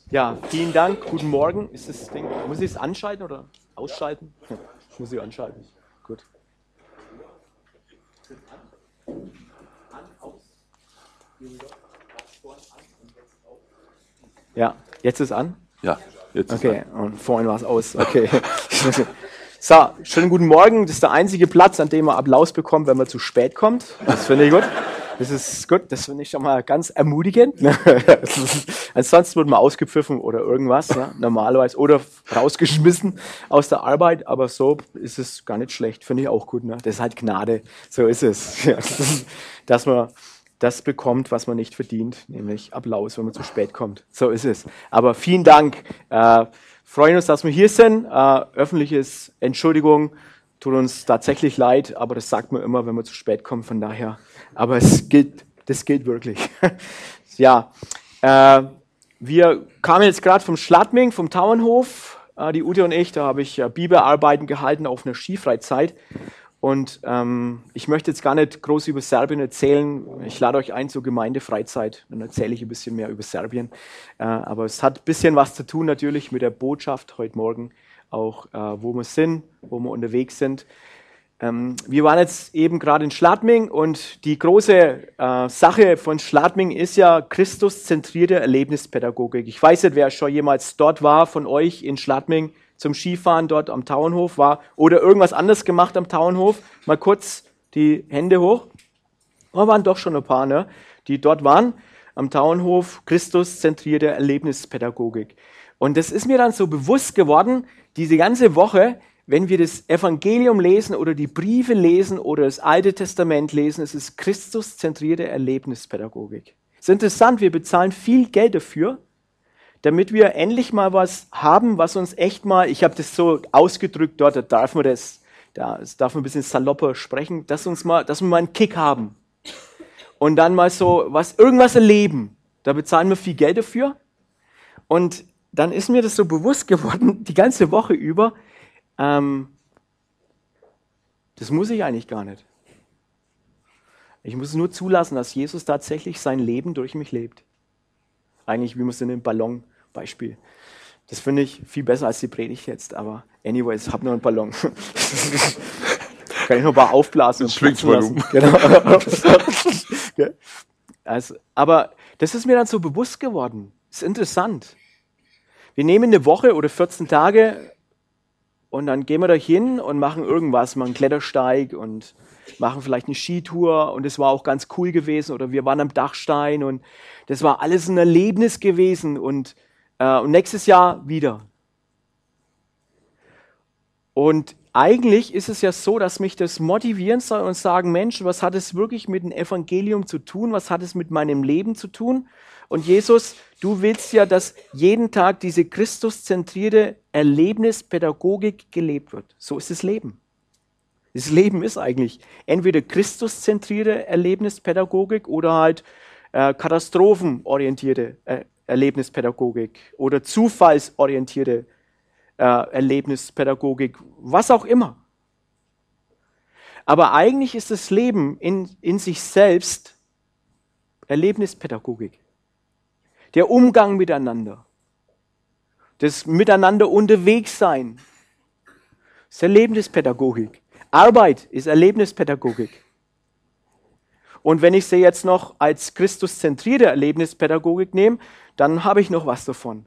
Ja, vielen Dank. Guten Morgen. Ist das Ding, muss ich es anschalten oder ausschalten? Ich muss sie anschalten. Gut. Ja, jetzt ist an. Ja, jetzt ist Okay, und vorhin war es aus. Okay. So, schönen guten Morgen. Das ist der einzige Platz, an dem man Applaus bekommt, wenn man zu spät kommt. Das finde ich gut. Das ist gut. Das finde ich schon mal ganz ermutigend. Ansonsten wird man ausgepfiffen oder irgendwas, ne? Normalerweise. Oder rausgeschmissen aus der Arbeit. Aber so ist es gar nicht schlecht. Finde ich auch gut. Ne? Das ist halt Gnade. So ist es. Ja, dass man das bekommt, was man nicht verdient, nämlich Applaus, wenn man zu spät kommt. So ist es. Aber vielen Dank. Freuen uns, dass wir hier sind. Öffentliches Entschuldigung, tut uns tatsächlich leid, aber das sagt man immer, wenn man zu spät kommt. Von daher, aber das gilt wirklich. Ja, wir kamen jetzt gerade vom Schladming, vom Tauernhof, die Ute und ich. Da habe ich Bibelarbeiten gehalten auf einer Skifreizeit. Und ich möchte jetzt gar nicht groß über Serbien erzählen. Ich lade euch ein zur Gemeindefreizeit. Dann erzähle ich ein bisschen mehr über Serbien. Aber es hat ein bisschen was zu tun natürlich mit der Botschaft heute Morgen. Auch wo wir sind, wo wir unterwegs sind. Wir waren jetzt eben gerade in Schladming und die große Sache von Schladming ist ja Christuszentrierte Erlebnispädagogik. Ich weiß nicht, wer schon jemals dort war von euch in Schladming zum Skifahren dort am Tauernhof war oder irgendwas anderes gemacht am Tauernhof. Mal kurz die Hände hoch. Oh, waren doch schon ein paar, ne, die dort waren am Tauernhof. Christuszentrierte Erlebnispädagogik. Und das ist mir dann so bewusst geworden, diese ganze Woche, wenn wir das Evangelium lesen oder die Briefe lesen oder das Alte Testament lesen, es ist Christuszentrierte Erlebnispädagogik. Es ist interessant, wir bezahlen viel Geld dafür, damit wir endlich mal was haben, was uns echt mal, ich habe das so ausgedrückt dort, da darf man ein bisschen salopper sprechen, dass wir mal einen Kick haben und dann mal so irgendwas erleben. Da bezahlen wir viel Geld dafür und dann ist mir das so bewusst geworden, die ganze Woche über, das muss ich eigentlich gar nicht. Ich muss nur zulassen, dass Jesus tatsächlich sein Leben durch mich lebt. Eigentlich, wie man es in dem Ballon-Beispiel. Das finde ich viel besser als die Predigt jetzt, aber anyways, ich habe nur einen Ballon. Kann ich noch mal aufblasen und schwingt lassen. Genau. Also, aber das ist mir dann so bewusst geworden. Das ist interessant. Wir nehmen eine Woche oder 14 Tage und dann gehen wir da hin und machen irgendwas, machen einen Klettersteig und machen vielleicht eine Skitour und es war auch ganz cool gewesen oder wir waren am Dachstein und das war alles ein Erlebnis gewesen und nächstes Jahr wieder. Und eigentlich ist es ja so, dass mich das motivieren soll und sagen, Mensch, was hat es wirklich mit dem Evangelium zu tun? Was hat es mit meinem Leben zu tun? Und Jesus, du willst ja, dass jeden Tag diese Christuszentrierte Erlebnispädagogik gelebt wird. So ist das Leben. Das Leben ist eigentlich entweder Christuszentrierte Erlebnispädagogik oder halt katastrophenorientierte Erlebnispädagogik oder zufallsorientierte Erlebnispädagogik, was auch immer. Aber eigentlich ist das Leben in sich selbst Erlebnispädagogik. Der Umgang miteinander, das Miteinander unterwegs sein, ist Erlebnispädagogik. Arbeit ist Erlebnispädagogik. Und wenn ich sie jetzt noch als Christuszentrierte Erlebnispädagogik nehme, dann habe ich noch was davon.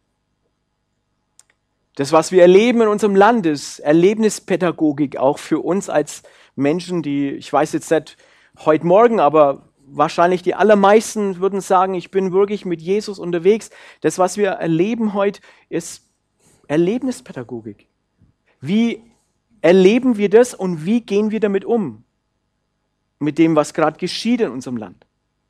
Das, was wir erleben in unserem Land, ist Erlebnispädagogik, auch für uns als Menschen, die, ich weiß jetzt nicht heute Morgen, aber wahrscheinlich die allermeisten würden sagen, ich bin wirklich mit Jesus unterwegs. Das, was wir erleben heute, ist Erlebnispädagogik. Wie erleben wir das und wie gehen wir damit um? Mit dem, was gerade geschieht in unserem Land.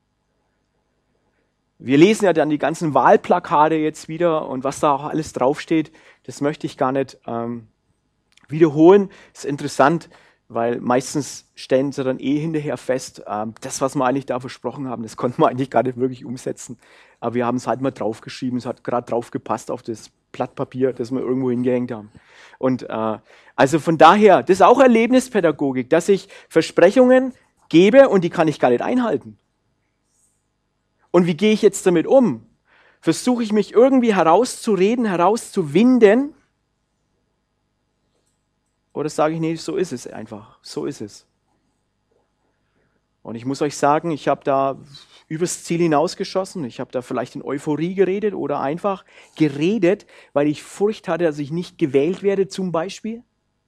Wir lesen ja dann die ganzen Wahlplakate jetzt wieder und was da auch alles draufsteht, das möchte ich gar nicht wiederholen. Das ist interessant, weil meistens stellen sie dann hinterher fest, das, was wir eigentlich da versprochen haben, das konnten wir eigentlich gar nicht wirklich umsetzen. Aber wir haben es halt mal draufgeschrieben, es hat gerade drauf gepasst auf das Blatt Papier, das wir irgendwo hingehängt haben. Und also von daher, das ist auch Erlebnispädagogik, dass ich Versprechungen gebe und die kann ich gar nicht einhalten. Und wie gehe ich jetzt damit um? Versuche ich mich irgendwie herauszureden, herauszuwinden? Oder sage ich, nee, so ist es einfach, so ist es. Und ich muss euch sagen, ich habe da übers Ziel hinausgeschossen. Ich habe da vielleicht in Euphorie geredet oder einfach geredet, weil ich Furcht hatte, dass ich nicht gewählt werde zum Beispiel.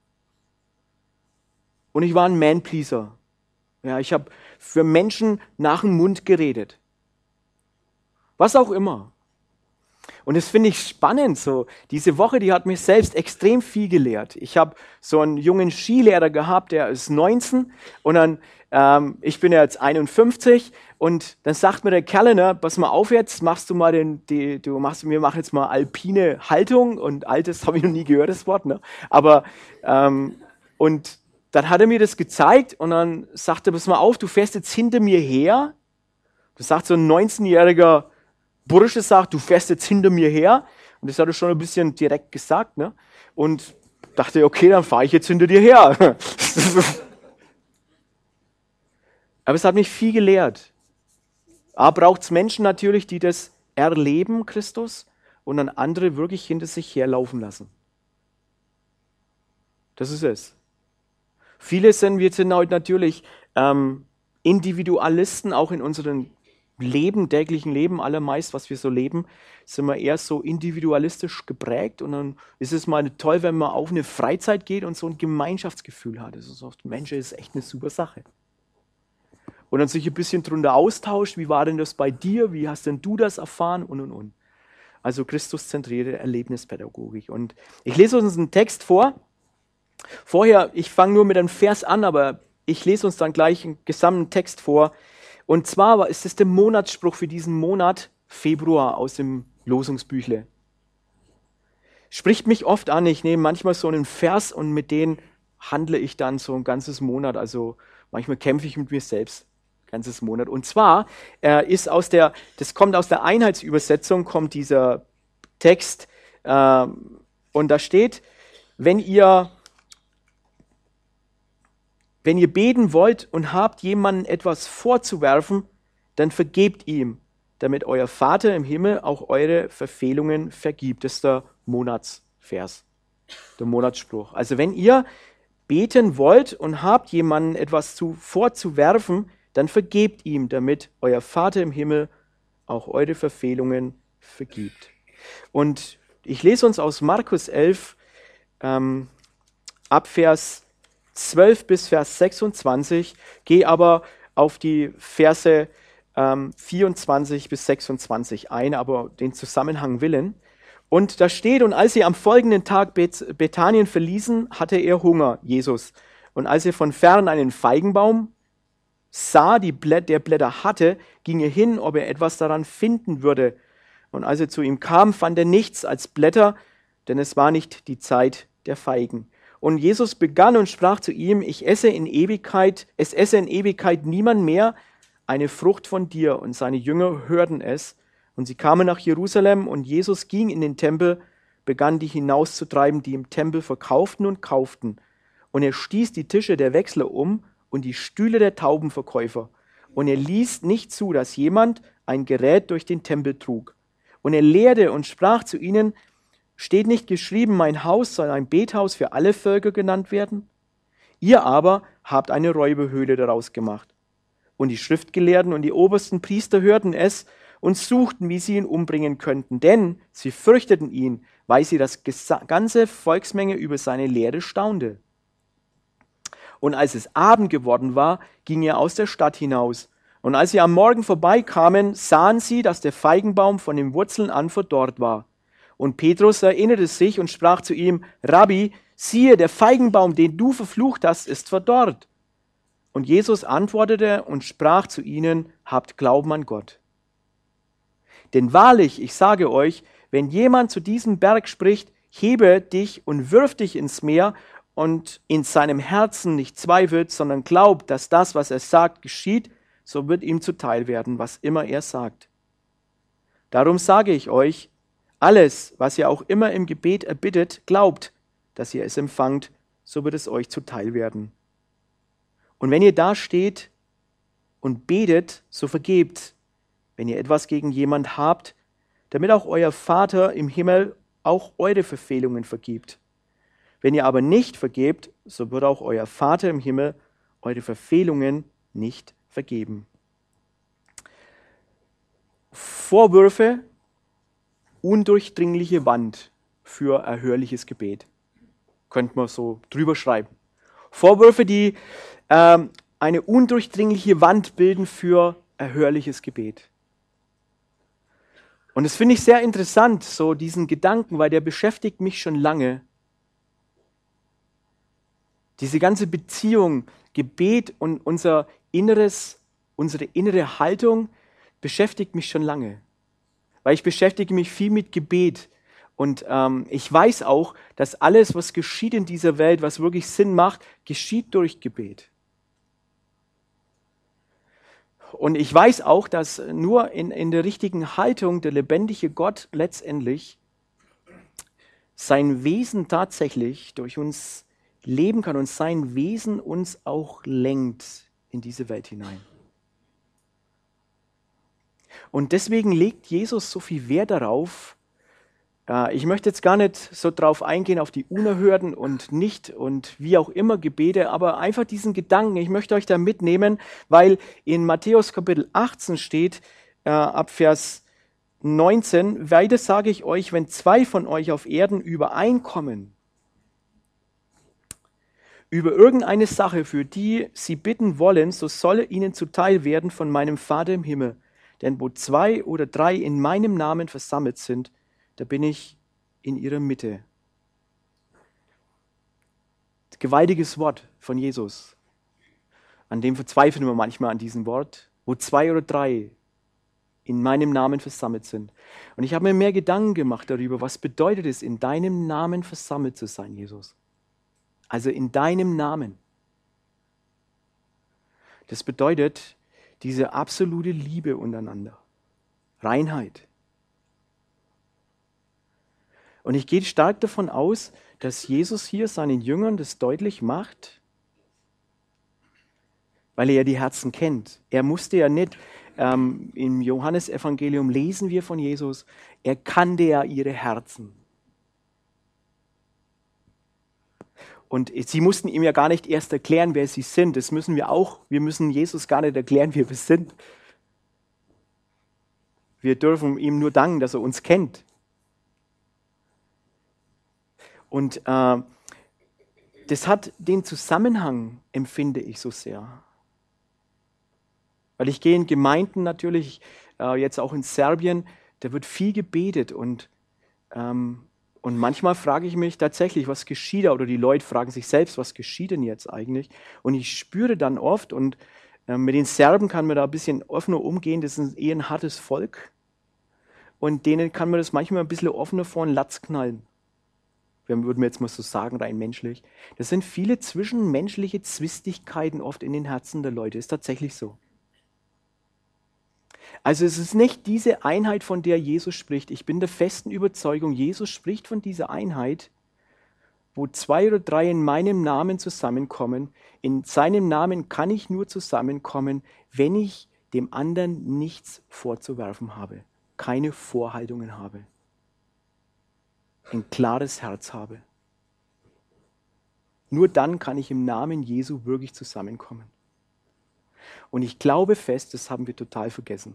Und ich war ein Man-Pleaser. Ja, ich habe für Menschen nach dem Mund geredet. Was auch immer. Und das finde ich spannend. So. Diese Woche, die hat mir selbst extrem viel gelehrt. Ich habe so einen jungen Skilehrer gehabt, der ist 19 und dann, ich bin ja jetzt 51 und dann sagt mir der Kellner, pass mal auf jetzt, wir machen jetzt mal alpine Haltung und altes habe ich noch nie gehört, das Wort, ne? Aber, und dann hat er mir das gezeigt und dann sagte er, pass mal auf, du fährst jetzt hinter mir her. Das sagt so ein 19-jähriger Bursche, sagt, du fährst jetzt hinter mir her. Und das hat er schon ein bisschen direkt gesagt, ne? Und dachte, okay, dann fahre ich jetzt hinter dir her. Aber es hat mich viel gelehrt. A, braucht es Menschen natürlich, die das erleben, Christus, und dann andere wirklich hinter sich herlaufen lassen. Das ist es. Wir sind heute natürlich Individualisten, auch in unserem täglichen Leben, allermeist, was wir so leben, sind wir eher so individualistisch geprägt und dann ist es mal toll, wenn man auf eine Freizeit geht und so ein Gemeinschaftsgefühl hat. Das ist oft, Mensch, das ist echt eine super Sache. Und dann sich ein bisschen drunter austauscht, wie war denn das bei dir, wie hast denn du das erfahren und. Also Christuszentrierte Erlebnispädagogik. Und ich lese uns einen Text vor. Vorher, ich fange nur mit einem Vers an, aber ich lese uns dann gleich einen gesamten Text vor. Und zwar ist es der Monatsspruch für diesen Monat Februar aus dem Losungsbüchle. Spricht mich oft an, ich nehme manchmal so einen Vers und mit denen handle ich dann so ein ganzes Monat. Also manchmal kämpfe ich mit mir selbst, ein ganzes Monat. Und zwar das kommt aus der Einheitsübersetzung, kommt dieser Text und da steht, wenn ihr beten wollt und habt jemandem etwas vorzuwerfen, dann vergebt ihm, damit euer Vater im Himmel auch eure Verfehlungen vergibt. Das ist der Monatsvers, der Monatsspruch. Also wenn ihr beten wollt und habt jemandem etwas vorzuwerfen, dann vergebt ihm, damit euer Vater im Himmel auch eure Verfehlungen vergibt. Und ich lese uns aus Markus 11 ab Vers 12 bis Vers 26, gehe aber auf die Verse 24 bis 26 ein, aber den Zusammenhang willen. Und da steht, und als sie am folgenden Tag Bethanien verließen, hatte er Hunger, Jesus. Und als er von fern einen Feigenbaum sah, der Blätter hatte, ging er hin, ob er etwas daran finden würde. Und als er zu ihm kam, fand er nichts als Blätter, denn es war nicht die Zeit der Feigen. Und Jesus begann und sprach zu ihm, es esse in Ewigkeit niemand mehr eine Frucht von dir. Und seine Jünger hörten es. Und sie kamen nach Jerusalem und Jesus ging in den Tempel, begann die hinauszutreiben, die im Tempel verkauften und kauften. Und er stieß die Tische der Wechsler um und die Stühle der Taubenverkäufer. Und er ließ nicht zu, dass jemand ein Gerät durch den Tempel trug. Und er lehrte und sprach zu ihnen, steht nicht geschrieben, mein Haus soll ein Bethaus für alle Völker genannt werden? Ihr aber habt eine Räuberhöhle daraus gemacht. Und die Schriftgelehrten und die obersten Priester hörten es und suchten, wie sie ihn umbringen könnten, denn sie fürchteten ihn, weil sie das ganze Volksmenge über seine Lehre staunte. Und als es Abend geworden war, ging er aus der Stadt hinaus. Und als sie am Morgen vorbeikamen, sahen sie, dass der Feigenbaum von den Wurzeln an verdorrt war. Und Petrus erinnerte sich und sprach zu ihm, Rabbi, siehe, der Feigenbaum, den du verflucht hast, ist verdorrt. Und Jesus antwortete und sprach zu ihnen, habt Glauben an Gott. Denn wahrlich, ich sage euch, wenn jemand zu diesem Berg spricht, hebe dich und wirf dich ins Meer und in seinem Herzen nicht zweifelt, sondern glaubt, dass das, was er sagt, geschieht, so wird ihm zuteil werden, was immer er sagt. Darum sage ich euch, alles, was ihr auch immer im Gebet erbittet, glaubt, dass ihr es empfangt, so wird es euch zuteil werden. Und wenn ihr da steht und betet, so vergebt, wenn ihr etwas gegen jemand habt, damit auch euer Vater im Himmel auch eure Verfehlungen vergibt. Wenn ihr aber nicht vergebt, so wird auch euer Vater im Himmel eure Verfehlungen nicht vergeben. Vorwürfe, undurchdringliche Wand für erhörliches Gebet. Könnte man so drüber schreiben. Vorwürfe, die eine undurchdringliche Wand bilden für erhörliches Gebet. Und das finde ich sehr interessant, so diesen Gedanken, weil der beschäftigt mich schon lange. Diese ganze Beziehung, Gebet und unsere innere Haltung beschäftigt mich schon lange. Weil ich beschäftige mich viel mit Gebet. Und ich weiß auch, dass alles, was geschieht in dieser Welt, was wirklich Sinn macht, geschieht durch Gebet. Und ich weiß auch, dass nur in der richtigen Haltung der lebendige Gott letztendlich sein Wesen tatsächlich durch uns leben kann und sein Wesen uns auch lenkt in diese Welt hinein. Und deswegen legt Jesus so viel Wert darauf. Ich möchte jetzt gar nicht so drauf eingehen, auf die unerhörten und nicht und wie auch immer Gebete, aber einfach diesen Gedanken, ich möchte euch da mitnehmen, weil in Matthäus Kapitel 18 steht, ab Vers 19, weiter sage ich euch, wenn zwei von euch auf Erden übereinkommen, über irgendeine Sache, für die sie bitten wollen, so solle ihnen zuteil werden von meinem Vater im Himmel. Denn wo 2 oder 3 in meinem Namen versammelt sind, da bin ich in ihrer Mitte. Gewaltiges Wort von Jesus. An dem verzweifeln wir manchmal an diesem Wort. Wo 2 oder 3 in meinem Namen versammelt sind. Und ich habe mir mehr Gedanken gemacht darüber, was bedeutet es, in deinem Namen versammelt zu sein, Jesus. Also in deinem Namen. Das bedeutet diese absolute Liebe untereinander. Reinheit. Und ich gehe stark davon aus, dass Jesus hier seinen Jüngern das deutlich macht, weil er ja die Herzen kennt. Er musste ja nicht, im Johannesevangelium lesen wir von Jesus, er kannte ja ihre Herzen. Und sie mussten ihm ja gar nicht erst erklären, wer sie sind. Das müssen wir auch. Wir müssen Jesus gar nicht erklären, wer wir sind. Wir dürfen ihm nur danken, dass er uns kennt. Und das hat den Zusammenhang, empfinde ich so sehr. Weil ich gehe in Gemeinden natürlich, jetzt auch in Serbien, da wird viel gebetet und manchmal frage ich mich tatsächlich, was geschieht da? Oder die Leute fragen sich selbst, was geschieht denn jetzt eigentlich? Und ich spüre dann oft, und mit den Serben kann man da ein bisschen offener umgehen, das ist eher ein hartes Volk. Und denen kann man das manchmal ein bisschen offener vor den Latz knallen. Würden wir jetzt mal so sagen, rein menschlich. Das sind viele zwischenmenschliche Zwistigkeiten oft in den Herzen der Leute. Ist tatsächlich so. Also es ist nicht diese Einheit, von der Jesus spricht. Ich bin der festen Überzeugung, Jesus spricht von dieser Einheit, wo 2 oder 3 in meinem Namen zusammenkommen. In seinem Namen kann ich nur zusammenkommen, wenn ich dem anderen nichts vorzuwerfen habe, keine Vorhaltungen habe, ein klares Herz habe. Nur dann kann ich im Namen Jesu wirklich zusammenkommen. Und ich glaube fest, das haben wir total vergessen.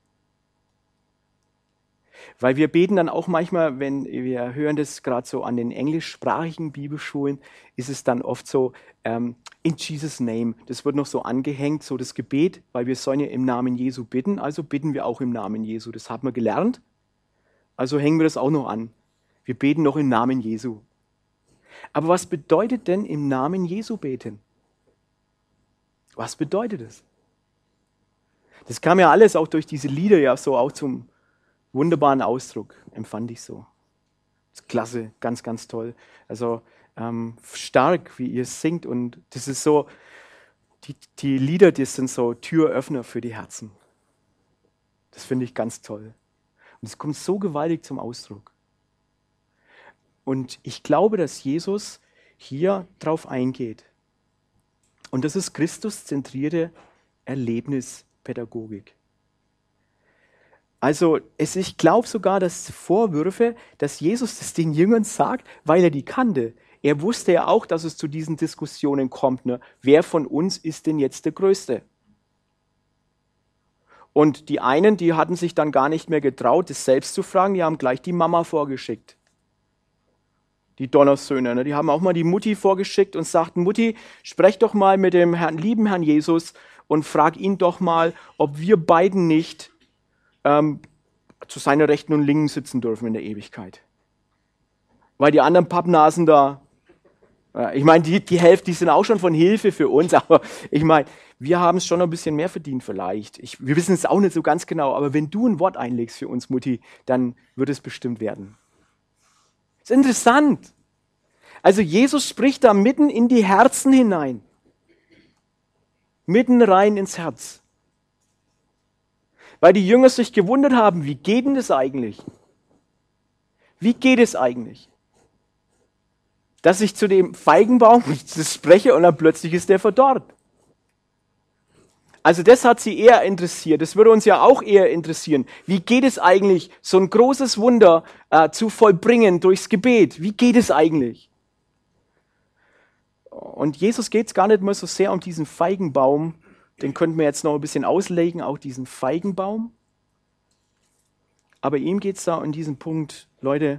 Weil wir beten dann auch manchmal, wenn wir hören das gerade so an den englischsprachigen Bibelschulen, ist es dann oft so, in Jesus' name. Das wird noch so angehängt, so das Gebet, weil wir sollen ja im Namen Jesu bitten, also bitten wir auch im Namen Jesu. Das haben wir gelernt, also hängen wir das auch noch an. Wir beten noch im Namen Jesu. Aber was bedeutet denn im Namen Jesu beten? Was bedeutet es? Das kam ja alles auch durch diese Lieder ja so auch zum wunderbaren Ausdruck, empfand ich so. Klasse, ganz, ganz toll. Also stark, wie ihr singt, und das ist so, die Lieder, das sind so Türöffner für die Herzen. Das finde ich ganz toll. Und es kommt so gewaltig zum Ausdruck. Und ich glaube, dass Jesus hier drauf eingeht. Und das ist Christuszentrierte Erlebnispädagogik. Also ich glaube sogar, dass Vorwürfe, dass Jesus das den Jüngern sagt, weil er die kannte. Er wusste ja auch, dass es zu diesen Diskussionen kommt. Ne? Wer von uns ist denn jetzt der Größte? Und die einen, die hatten sich dann gar nicht mehr getraut, das selbst zu fragen, die haben gleich die Mama vorgeschickt. Die Donnersöhne, ne? Die haben auch mal die Mutti vorgeschickt und sagten, Mutti, sprech doch mal mit dem lieben Herrn Jesus und frag ihn doch mal, ob wir beiden nicht zu seiner Rechten und Linken sitzen dürfen in der Ewigkeit. Weil die anderen Pappnasen da, ich meine, die Hälfte, die sind auch schon von Hilfe für uns, aber ich meine, wir haben es schon ein bisschen mehr verdient vielleicht. Wir wissen es auch nicht so ganz genau, aber wenn du ein Wort einlegst für uns, Mutti, dann wird es bestimmt werden. Das ist interessant. Also Jesus spricht da mitten in die Herzen hinein. Mitten rein ins Herz. Weil die Jünger sich gewundert haben, wie geht denn das eigentlich? Wie geht es eigentlich? Dass ich zu dem Feigenbaum spreche und dann plötzlich ist der verdorrt. Also das hat sie eher interessiert. Das würde uns ja auch eher interessieren. Wie geht es eigentlich, so ein großes Wunder zu vollbringen durchs Gebet? Wie geht es eigentlich? Und Jesus geht es gar nicht mal so sehr um diesen Feigenbaum. Den könnten wir jetzt noch ein bisschen auslegen, auch diesen Feigenbaum. Aber ihm geht es da an diesem Punkt, Leute,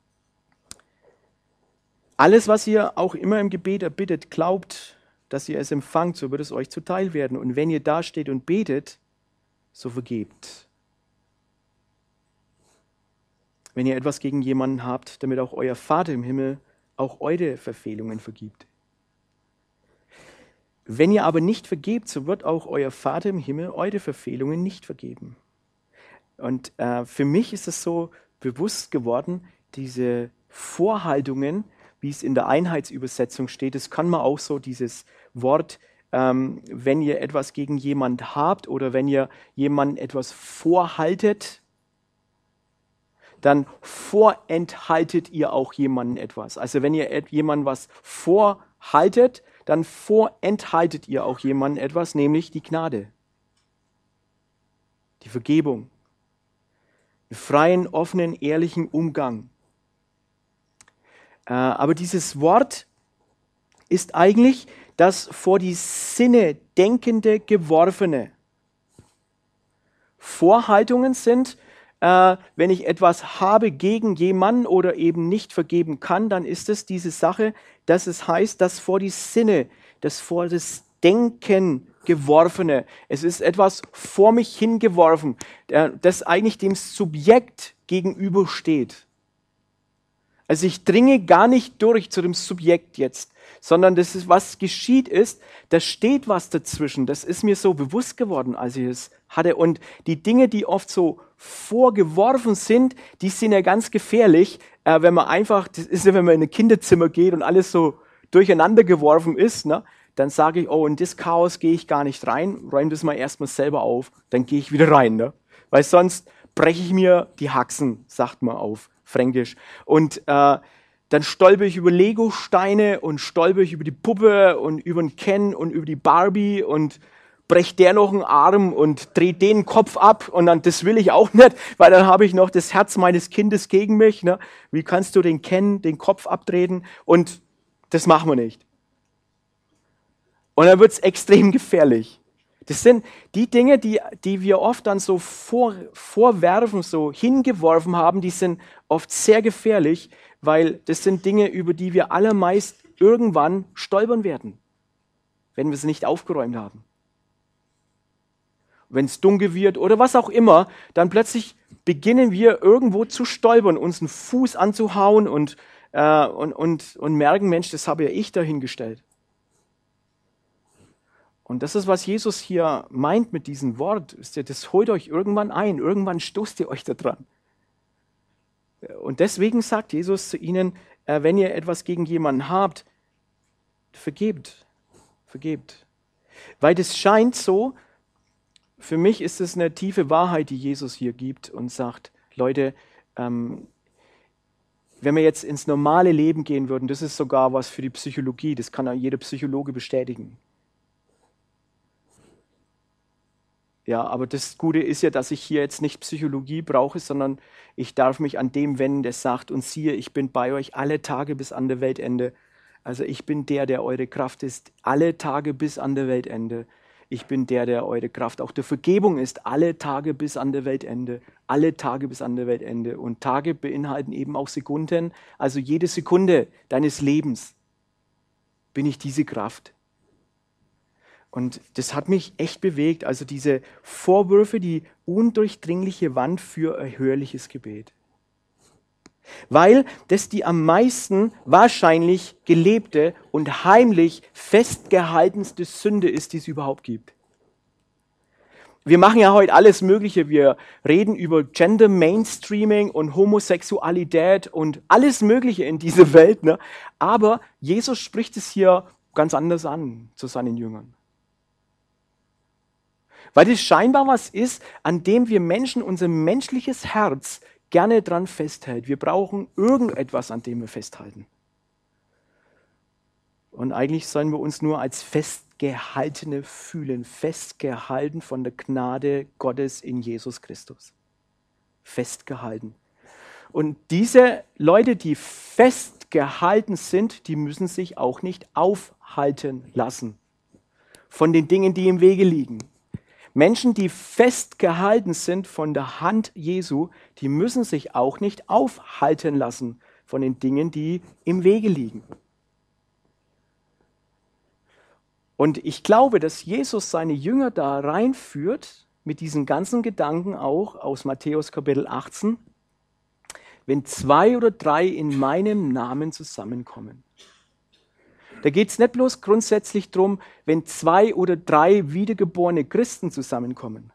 alles, was ihr auch immer im Gebet erbittet, glaubt, dass ihr es empfangt, so wird es euch zuteil werden. Und wenn ihr da steht und betet, so vergebt. Wenn ihr etwas gegen jemanden habt, damit auch euer Vater im Himmel auch eure Verfehlungen vergibt. Wenn ihr aber nicht vergebt, so wird auch euer Vater im Himmel eure Verfehlungen nicht vergeben. Und für mich ist es so bewusst geworden, diese Vorhaltungen, wie es in der Einheitsübersetzung steht, das kann man auch so dieses Wort, wenn ihr etwas gegen jemand habt oder wenn ihr jemandem etwas vorhaltet, dann vorenthaltet ihr auch jemandem etwas. Also wenn ihr jemandem was vorhaltet, dann vorenthaltet ihr auch jemandem etwas, nämlich die Gnade, die Vergebung, einen freien, offenen, ehrlichen Umgang. Aber dieses Wort ist eigentlich das vor die Sinne denkende, geworfene. Vorhaltungen sind, wenn ich etwas habe gegen jemanden oder eben nicht vergeben kann, dann ist es diese Sache, dass es heißt, das vor die Sinne, das vor das Denken geworfene. Es ist etwas vor mich hingeworfen, das eigentlich dem Subjekt gegenübersteht. Also ich dringe gar nicht durch zu dem Subjekt jetzt, sondern das ist, was geschieht ist, da steht was dazwischen. Das ist mir so bewusst geworden, als ich es hatte. Und die Dinge, die oft so vorgeworfen sind, die sind ja ganz gefährlich, wenn man einfach, das ist ja, wenn man in ein Kinderzimmer geht und alles so durcheinander geworfen ist, ne, dann sage ich, oh, in das Chaos gehe ich gar nicht rein, räume das mal erstmal selber auf, dann gehe ich wieder rein. Ne? Weil sonst breche ich mir die Haxen, sagt man auf Fränkisch. Und dann stolper ich über Lego-Steine und stolper ich über die Puppe und über den Ken und über die Barbie und brech der noch einen Arm und dreh den Kopf ab und dann, das will ich auch nicht, weil dann habe ich noch das Herz meines Kindes gegen mich. Ne? Wie kannst du den Ken den Kopf abtreten? Und das machen wir nicht. Und dann wird es extrem gefährlich. Das sind die Dinge, die wir oft dann so vorwerfen, so hingeworfen haben, die sind oft sehr gefährlich, weil das sind Dinge, über die wir allermeist irgendwann stolpern werden, wenn wir es nicht aufgeräumt haben. Wenn es dunkel wird oder was auch immer, dann plötzlich beginnen wir irgendwo zu stolpern, uns einen Fuß anzuhauen und merken, Mensch, das habe ja ich dahingestellt. Und das ist, was Jesus hier meint mit diesem Wort. Das holt euch irgendwann ein. Irgendwann stoßt ihr euch da dran. Und deswegen sagt Jesus zu ihnen, wenn ihr etwas gegen jemanden habt, vergebt. Vergebt. Weil das scheint so, für mich ist es eine tiefe Wahrheit, die Jesus hier gibt und sagt, Leute, wenn wir jetzt ins normale Leben gehen würden, das ist sogar was für die Psychologie, das kann auch jeder Psychologe bestätigen. Ja, aber das Gute ist ja, dass ich hier jetzt nicht Psychologie brauche, sondern ich darf mich an dem wenden, der sagt, und siehe, ich bin bei euch alle Tage bis an der Weltende. Also ich bin der eure Kraft ist, alle Tage bis an der Weltende. Ich bin der eure Kraft auch der Vergebung ist, alle Tage bis an der Weltende. Alle Tage bis an der Weltende. Und Tage beinhalten eben auch Sekunden. Also jede Sekunde deines Lebens bin ich diese Kraft. Und das hat mich echt bewegt. Also diese Vorwürfe, die undurchdringliche Wand für erhörliches Gebet. Weil das die am meisten wahrscheinlich gelebte und heimlich festgehaltenste Sünde ist, die es überhaupt gibt. Wir machen ja heute alles Mögliche. Wir reden über Gender Mainstreaming und Homosexualität und alles Mögliche in dieser Welt. Ne? Aber Jesus spricht es hier ganz anders an zu seinen Jüngern. Weil das scheinbar was ist, an dem wir Menschen, unser menschliches Herz gerne dran festhält. Wir brauchen irgendetwas, an dem wir festhalten. Und eigentlich sollen wir uns nur als Festgehaltene fühlen, festgehalten von der Gnade Gottes in Jesus Christus. Festgehalten. Und diese Leute, die festgehalten sind, die müssen sich auch nicht aufhalten lassen von den Dingen, die im Wege liegen. Menschen, die festgehalten sind von der Hand Jesu, die müssen sich auch nicht aufhalten lassen von den Dingen, die im Wege liegen. Und ich glaube, dass Jesus seine Jünger da reinführt, mit diesen ganzen Gedanken auch aus Matthäus Kapitel 18, wenn 2 oder 3 in meinem Namen zusammenkommen. Da geht es nicht bloß grundsätzlich darum, wenn 2 oder 3 wiedergeborene Christen zusammenkommen.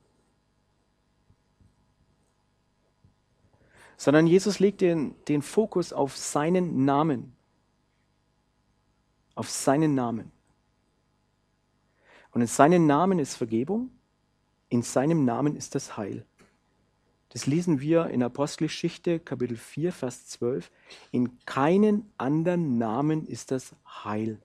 Sondern Jesus legt den Fokus auf seinen Namen. Auf seinen Namen. Und in seinem Namen ist Vergebung, in seinem Namen ist das Heil. Das lesen wir in Apostelgeschichte, Kapitel 4, Vers 12. In keinen anderen Namen ist das Heil.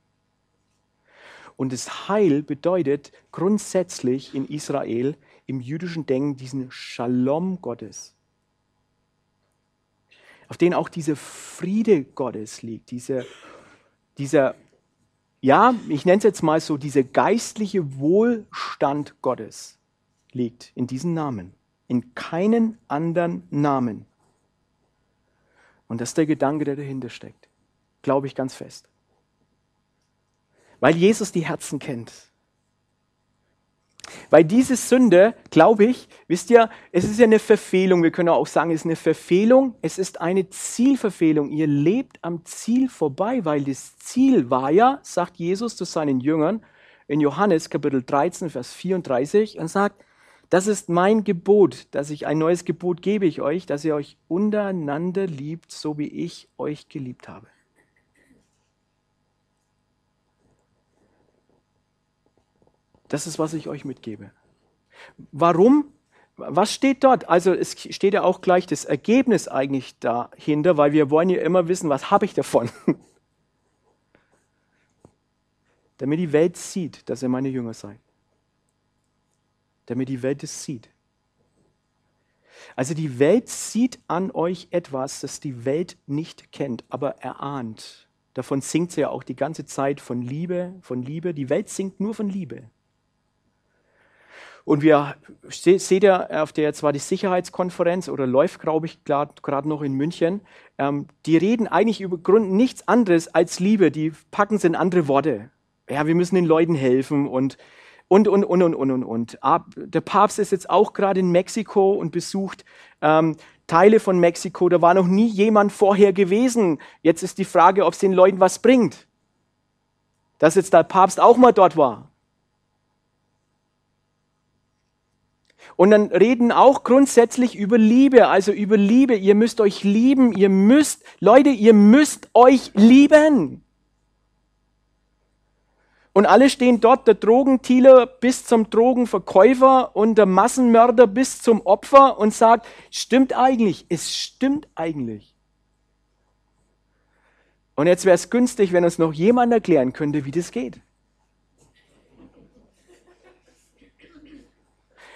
Und das Heil bedeutet grundsätzlich in Israel, im jüdischen Denken, diesen Shalom Gottes. Auf den auch dieser Friede Gottes liegt, dieser ja, ich nenne es jetzt mal so, dieser geistliche Wohlstand Gottes liegt in diesem Namen. In keinen anderen Namen. Und das ist der Gedanke, der dahinter steckt. Glaube ich ganz fest. Weil Jesus die Herzen kennt. Weil diese Sünde, glaube ich, wisst ihr, es ist ja eine Verfehlung. Wir können auch sagen, es ist eine Verfehlung. Es ist eine Zielverfehlung. Ihr lebt am Ziel vorbei, weil das Ziel war ja, sagt Jesus zu seinen Jüngern in Johannes Kapitel 13, Vers 34 und sagt, das ist mein Gebot, dass ich ein neues Gebot gebe ich euch, dass ihr euch untereinander liebt, so wie ich euch geliebt habe. Das ist, was ich euch mitgebe. Warum? Was steht dort? Also es steht ja auch gleich das Ergebnis eigentlich dahinter, weil wir wollen ja immer wissen, was habe ich davon? Damit die Welt sieht, dass ihr meine Jünger seid. Damit die Welt es sieht. Also die Welt sieht an euch etwas, das die Welt nicht kennt, aber erahnt. Davon singt sie ja auch die ganze Zeit von Liebe, von Liebe. Die Welt singt nur von Liebe. Und wir seht ihr auf der zwar die Sicherheitskonferenz oder läuft, glaube ich, gerade noch in München, die reden eigentlich über Grund nichts anderes als Liebe. Die packen es in andere Worte. Ja, wir müssen den Leuten helfen und. Der Papst ist jetzt auch gerade in Mexiko und besucht Teile von Mexiko. Da war noch nie jemand vorher gewesen. Jetzt ist die Frage, ob es den Leuten was bringt, dass jetzt der Papst auch mal dort war. Und dann reden auch grundsätzlich über Liebe, also über Liebe. Ihr müsst euch lieben, ihr müsst euch lieben. Und alle stehen dort, der Drogendealer bis zum Drogenverkäufer und der Massenmörder bis zum Opfer und sagt, stimmt eigentlich, es stimmt eigentlich. Und jetzt wäre es günstig, wenn uns noch jemand erklären könnte, wie das geht.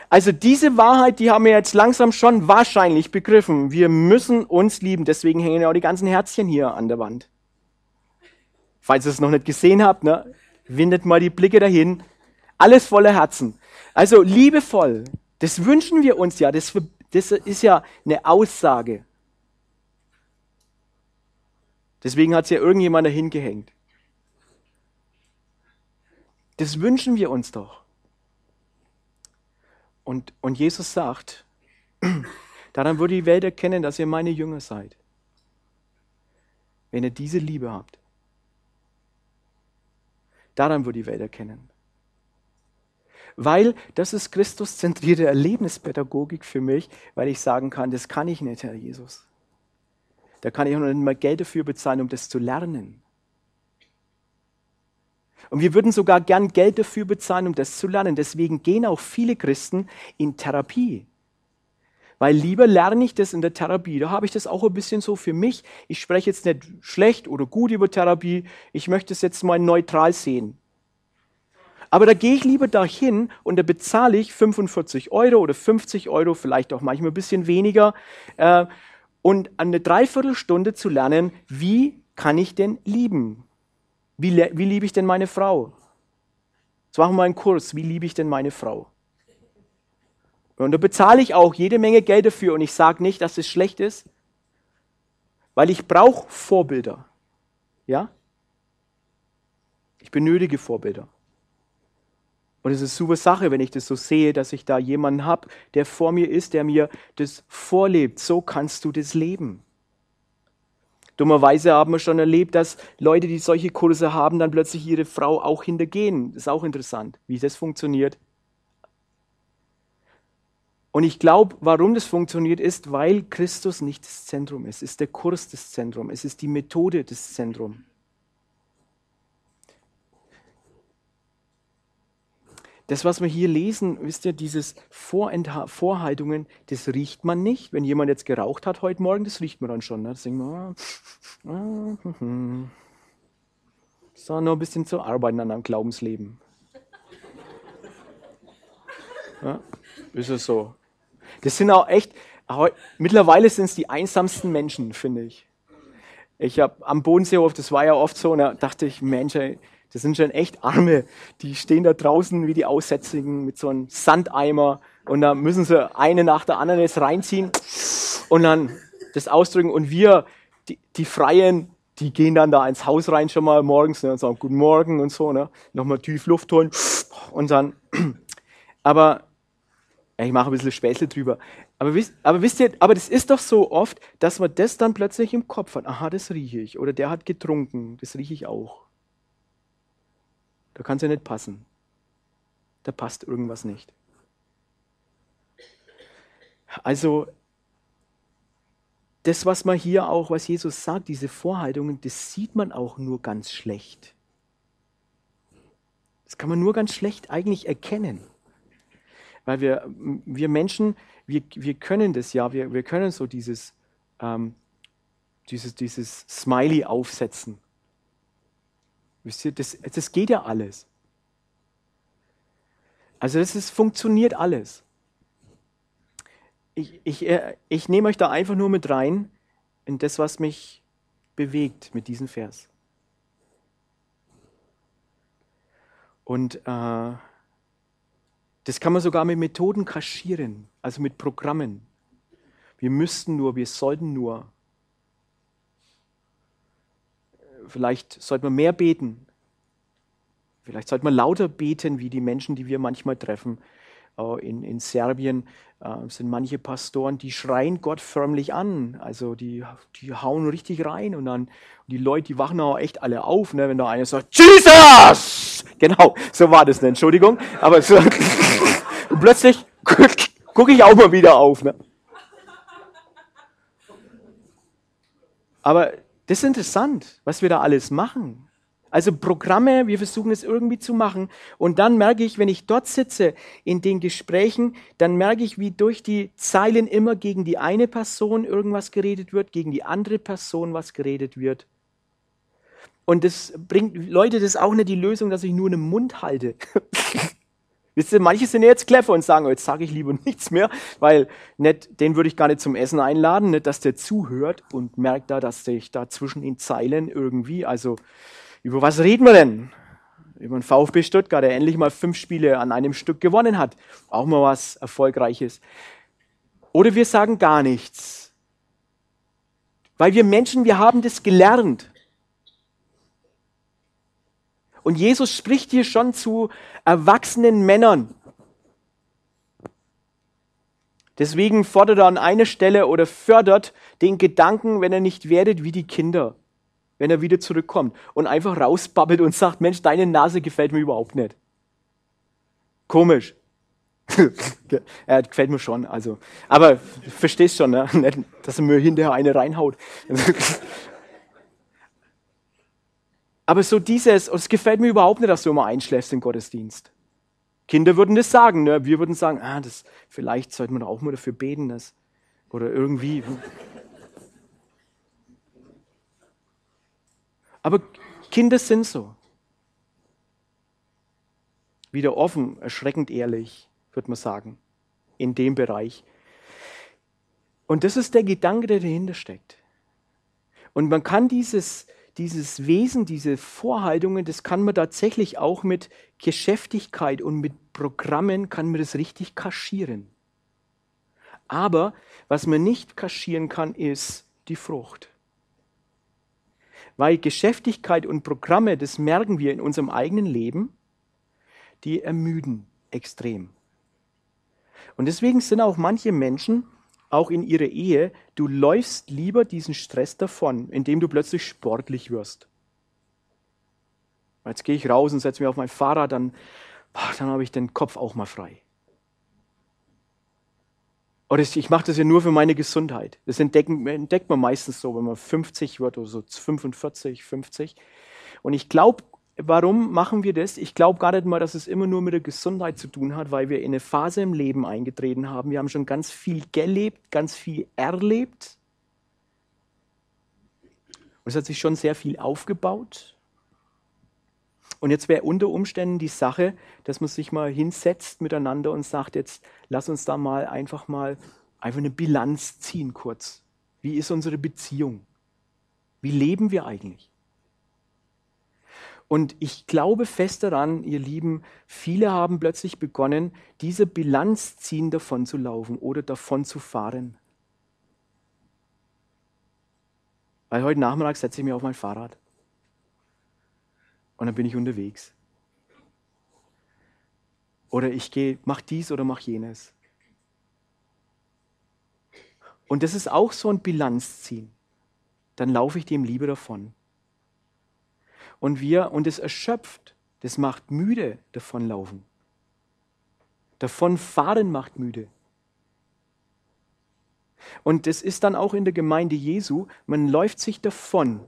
Also diese Wahrheit, die haben wir jetzt langsam schon wahrscheinlich begriffen. Wir müssen uns lieben. Deswegen hängen ja auch die ganzen Herzchen hier an der Wand. Falls ihr es noch nicht gesehen habt, ne, wendet mal die Blicke dahin. Alles voller Herzen. Also liebevoll, das wünschen wir uns ja. Das ist ja eine Aussage. Deswegen hat es ja irgendjemand dahin gehängt. Das wünschen wir uns doch. Und Jesus sagt, daran würde die Welt erkennen, dass ihr meine Jünger seid. Wenn ihr diese Liebe habt. Daran würde die Welt erkennen. Weil das ist Christuszentrierte Erlebnispädagogik für mich, weil ich sagen kann, das kann ich nicht, Herr Jesus. Da kann ich auch nicht mal Geld dafür bezahlen, um das zu lernen. Und wir würden sogar gern Geld dafür bezahlen, um das zu lernen. Deswegen gehen auch viele Christen in Therapie. Weil lieber lerne ich das in der Therapie. Da habe ich das auch ein bisschen so für mich. Ich spreche jetzt nicht schlecht oder gut über Therapie. Ich möchte es jetzt mal neutral sehen. Aber da gehe ich lieber dahin und da bezahle ich 45 Euro oder 50 Euro, vielleicht auch manchmal ein bisschen weniger, und eine Dreiviertelstunde zu lernen, wie kann ich denn lieben? Wie liebe ich denn meine Frau? Jetzt machen wir mal einen Kurs, wie liebe ich denn meine Frau? Und da bezahle ich auch jede Menge Geld dafür und ich sage nicht, dass es schlecht ist, weil ich brauche Vorbilder. Ja? Ich benötige Vorbilder. Und es ist eine super Sache, wenn ich das so sehe, dass ich da jemanden habe, der vor mir ist, der mir das vorlebt. So kannst du das leben. Dummerweise haben wir schon erlebt, dass Leute, die solche Kurse haben, dann plötzlich ihre Frau auch hintergehen. Das ist auch interessant, wie das funktioniert. Und ich glaube, warum das funktioniert, ist, weil Christus nicht das Zentrum ist. Es ist der Kurs das Zentrum. Es ist die Methode das Zentrum. Das, was wir hier lesen, wisst ihr, dieses Vorhaltungen, das riecht man nicht. Wenn jemand jetzt geraucht hat heute Morgen, das riecht man dann schon. Ne? Das denkt man, so, noch ein bisschen zu arbeiten an einem Glaubensleben. Ja, ist es so. Das sind auch echt, mittlerweile sind es die einsamsten Menschen, finde ich. Ich habe am Bodenseehof, das war ja oft so, und da dachte ich, Mensch, ey, das sind schon echt Arme, die stehen da draußen wie die Aussätzigen mit so einem Sandeimer und da müssen sie eine nach der anderen jetzt reinziehen und dann das ausdrücken. Und wir, die Freien, die gehen dann da ins Haus rein schon mal morgens, ne, und sagen Guten Morgen und so, ne, nochmal tief Luft holen und dann, aber ich mache ein bisschen Späßle drüber. Aber wisst ihr, aber das ist doch so oft, dass man das dann plötzlich im Kopf hat. Aha, das rieche ich. Oder der hat getrunken, das rieche ich auch. Da kann es ja nicht passen. Da passt irgendwas nicht. Also, das, was man hier auch, was Jesus sagt, diese Vorhaltungen, das sieht man auch nur ganz schlecht. Das kann man nur ganz schlecht eigentlich erkennen. Weil wir Menschen, wir können das ja, wir können so dieses Smiley aufsetzen. Wisst ihr, das geht ja alles. Also funktioniert alles. Ich nehme euch da einfach nur mit rein in das, was mich bewegt mit diesem Vers. Und das kann man sogar mit Methoden kaschieren, also mit Programmen. Wir sollten nur. Vielleicht sollte man mehr beten. Vielleicht sollte man lauter beten, wie die Menschen, die wir manchmal treffen. In Serbien sind manche Pastoren, die schreien Gott förmlich an. Also die hauen richtig rein und dann die Leute, die wachen auch echt alle auf, ne, wenn da einer sagt, Jesus! Genau, so war das, ne? Entschuldigung. Aber so, und plötzlich gucke ich auch mal wieder auf. Ne? Aber das ist interessant, was wir da alles machen. Also Programme, wir versuchen es irgendwie zu machen. Und dann merke ich, wenn ich dort sitze in den Gesprächen, dann merke ich, wie durch die Zeilen immer gegen die eine Person irgendwas geredet wird, gegen die andere Person was geredet wird. Und das bringt Leute, das ist auch nicht die Lösung, dass ich nur einen Mund halte. Wisst ihr, manche sind jetzt clever und sagen, oh, jetzt sage ich lieber nichts mehr, weil den würde ich gar nicht zum Essen einladen, nicht, dass der zuhört und merkt da, dass ich da zwischen den Zeilen irgendwie, also über was reden wir denn? Über den VfB Stuttgart, der endlich mal 5 Spiele an einem Stück gewonnen hat. Auch mal was Erfolgreiches. Oder wir sagen gar nichts. Weil wir Menschen, wir haben das gelernt. Und Jesus spricht hier schon zu erwachsenen Männern. Deswegen fordert er an einer Stelle oder fördert den Gedanken, wenn er nicht werdet wie die Kinder, wenn er wieder zurückkommt und einfach rausbabbelt und sagt, Mensch, deine Nase gefällt mir überhaupt nicht. Komisch. Ja, gefällt mir schon, also. Aber du verstehst schon, ne? Nicht, dass er mir hinterher eine reinhaut. Aber so dieses, und es gefällt mir überhaupt nicht, dass du immer einschläfst im Gottesdienst. Kinder würden das sagen, ne? Wir würden sagen, vielleicht sollte man auch mal dafür beten, das. Oder irgendwie. Aber Kinder sind so. Wieder offen, erschreckend ehrlich, würde man sagen, in dem Bereich. Und das ist der Gedanke, der dahinter steckt. Und man kann dieses Wesen, diese Vorhaltungen, das kann man tatsächlich auch mit Geschäftigkeit und mit Programmen, kann man das richtig kaschieren. Aber was man nicht kaschieren kann, ist die Frucht. Weil Geschäftigkeit und Programme, das merken wir in unserem eigenen Leben, die ermüden extrem. Und deswegen sind auch manche Menschen, auch in ihrer Ehe, du läufst lieber diesen Stress davon, indem du plötzlich sportlich wirst. Jetzt gehe ich raus und setze mich auf mein Fahrrad, dann habe ich den Kopf auch mal frei. Oder ich mache das ja nur für meine Gesundheit. Das entdeckt man meistens so, wenn man 50 wird oder so 45, 50. Und ich glaube, warum machen wir das? Ich glaube gar nicht mal, dass es immer nur mit der Gesundheit zu tun hat, weil wir in eine Phase im Leben eingetreten haben. Wir haben schon ganz viel gelebt, ganz viel erlebt. Und es hat sich schon sehr viel aufgebaut. Und jetzt wäre unter Umständen die Sache, dass man sich mal hinsetzt miteinander und sagt, jetzt lass uns da mal einfach eine Bilanz ziehen kurz. Wie ist unsere Beziehung? Wie leben wir eigentlich? Und ich glaube fest daran, ihr Lieben, viele haben plötzlich begonnen, diese Bilanz ziehen davon zu laufen oder davon zu fahren. Weil heute Nachmittag setze ich mich auf mein Fahrrad. Und dann bin ich unterwegs. Oder ich mach dies oder mach jenes. Und das ist auch so ein Bilanzziehen. Dann laufe ich dem Liebe davon. Und es erschöpft, das macht müde, davonlaufen. Davonfahren macht müde. Und das ist dann auch in der Gemeinde Jesu, man läuft sich davon.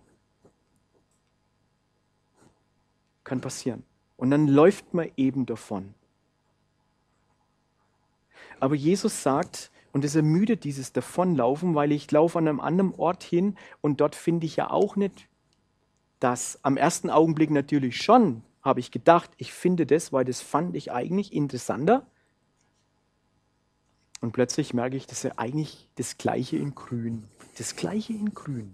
Kann passieren. Und dann läuft man eben davon. Aber Jesus sagt, und es ermüdet dieses Davonlaufen, weil ich laufe an einem anderen Ort hin und dort finde ich ja auch nicht das. Am ersten Augenblick natürlich schon, habe ich gedacht, ich finde das, weil das fand ich eigentlich interessanter. Und plötzlich merke ich, das ist ja eigentlich das Gleiche in Grün. Das Gleiche in Grün.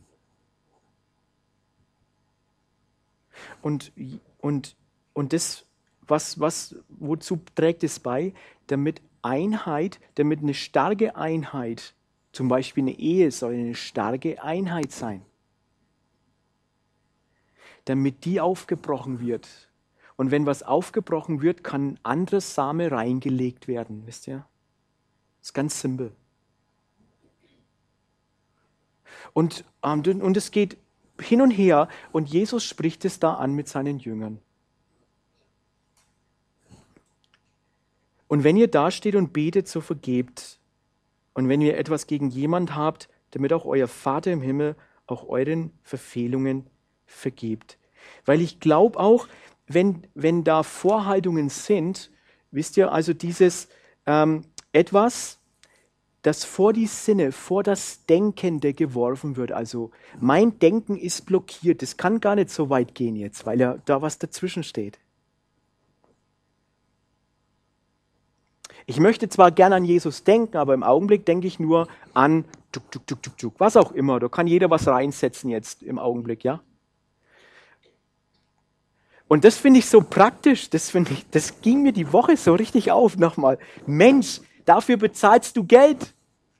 Und das, wozu trägt es bei? Damit eine starke Einheit, zum Beispiel eine Ehe soll eine starke Einheit sein. Damit die aufgebrochen wird. Und wenn was aufgebrochen wird, kann ein anderes Same reingelegt werden, wisst ihr? Das ist ganz simpel. Und es geht hin und her und Jesus spricht es da an mit seinen Jüngern. Und wenn ihr dasteht und betet, so vergebt. Und wenn ihr etwas gegen jemand habt, damit auch euer Vater im Himmel auch euren Verfehlungen vergebt. Weil ich glaube auch, wenn da Vorhaltungen sind, wisst ihr, also dieses etwas, das vor die Sinne, vor das Denkende geworfen wird. Also mein Denken ist blockiert, das kann gar nicht so weit gehen jetzt, weil ja da was dazwischen steht. Ich möchte zwar gerne an Jesus denken, aber im Augenblick denke ich nur an was auch immer. Da kann jeder was reinsetzen jetzt im Augenblick, ja? Und das finde ich so praktisch, das ging mir die Woche so richtig auf nochmal. Mensch, dafür bezahlst du Geld.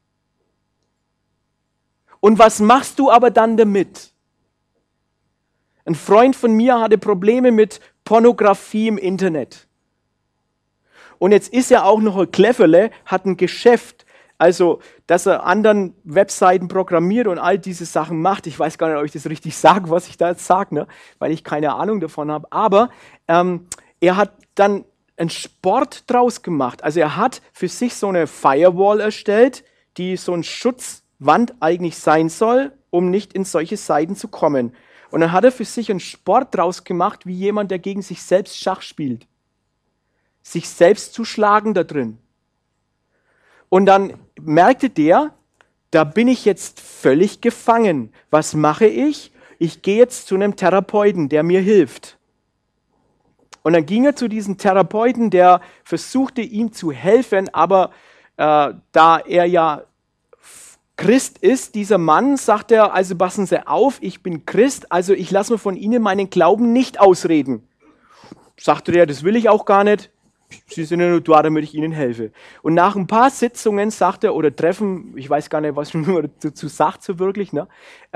Und was machst du aber dann damit? Ein Freund von mir hatte Probleme mit Pornografie im Internet. Und jetzt ist er auch noch ein Cleverle, hat ein Geschäft, also dass er anderen Webseiten programmiert und all diese Sachen macht. Ich weiß gar nicht, ob ich das richtig sage, was ich da jetzt sage, ne? Weil ich keine Ahnung davon habe. Aber er hat dann einen Sport draus gemacht. Also er hat für sich so eine Firewall erstellt, die so ein Schutzwand eigentlich sein soll, um nicht in solche Seiten zu kommen. Und dann hat er für sich einen Sport draus gemacht, wie jemand, der gegen sich selbst Schach spielt. Sich selbst zu schlagen da drin. Und dann merkte der, da bin ich jetzt völlig gefangen. Was mache ich? Ich gehe jetzt zu einem Therapeuten, der mir hilft. Und dann ging er zu diesem Therapeuten, der versuchte, ihm zu helfen, aber da er ja Christ ist, dieser Mann, sagt er, also passen Sie auf, ich bin Christ, also ich lasse mir von Ihnen meinen Glauben nicht ausreden. Sagte der, das will ich auch gar nicht. Sie sind ja nur da, damit ich Ihnen helfe. Und nach ein paar Sitzungen sagt er, oder Treffen, ich weiß gar nicht, was man dazu sagt, so wirklich, ne,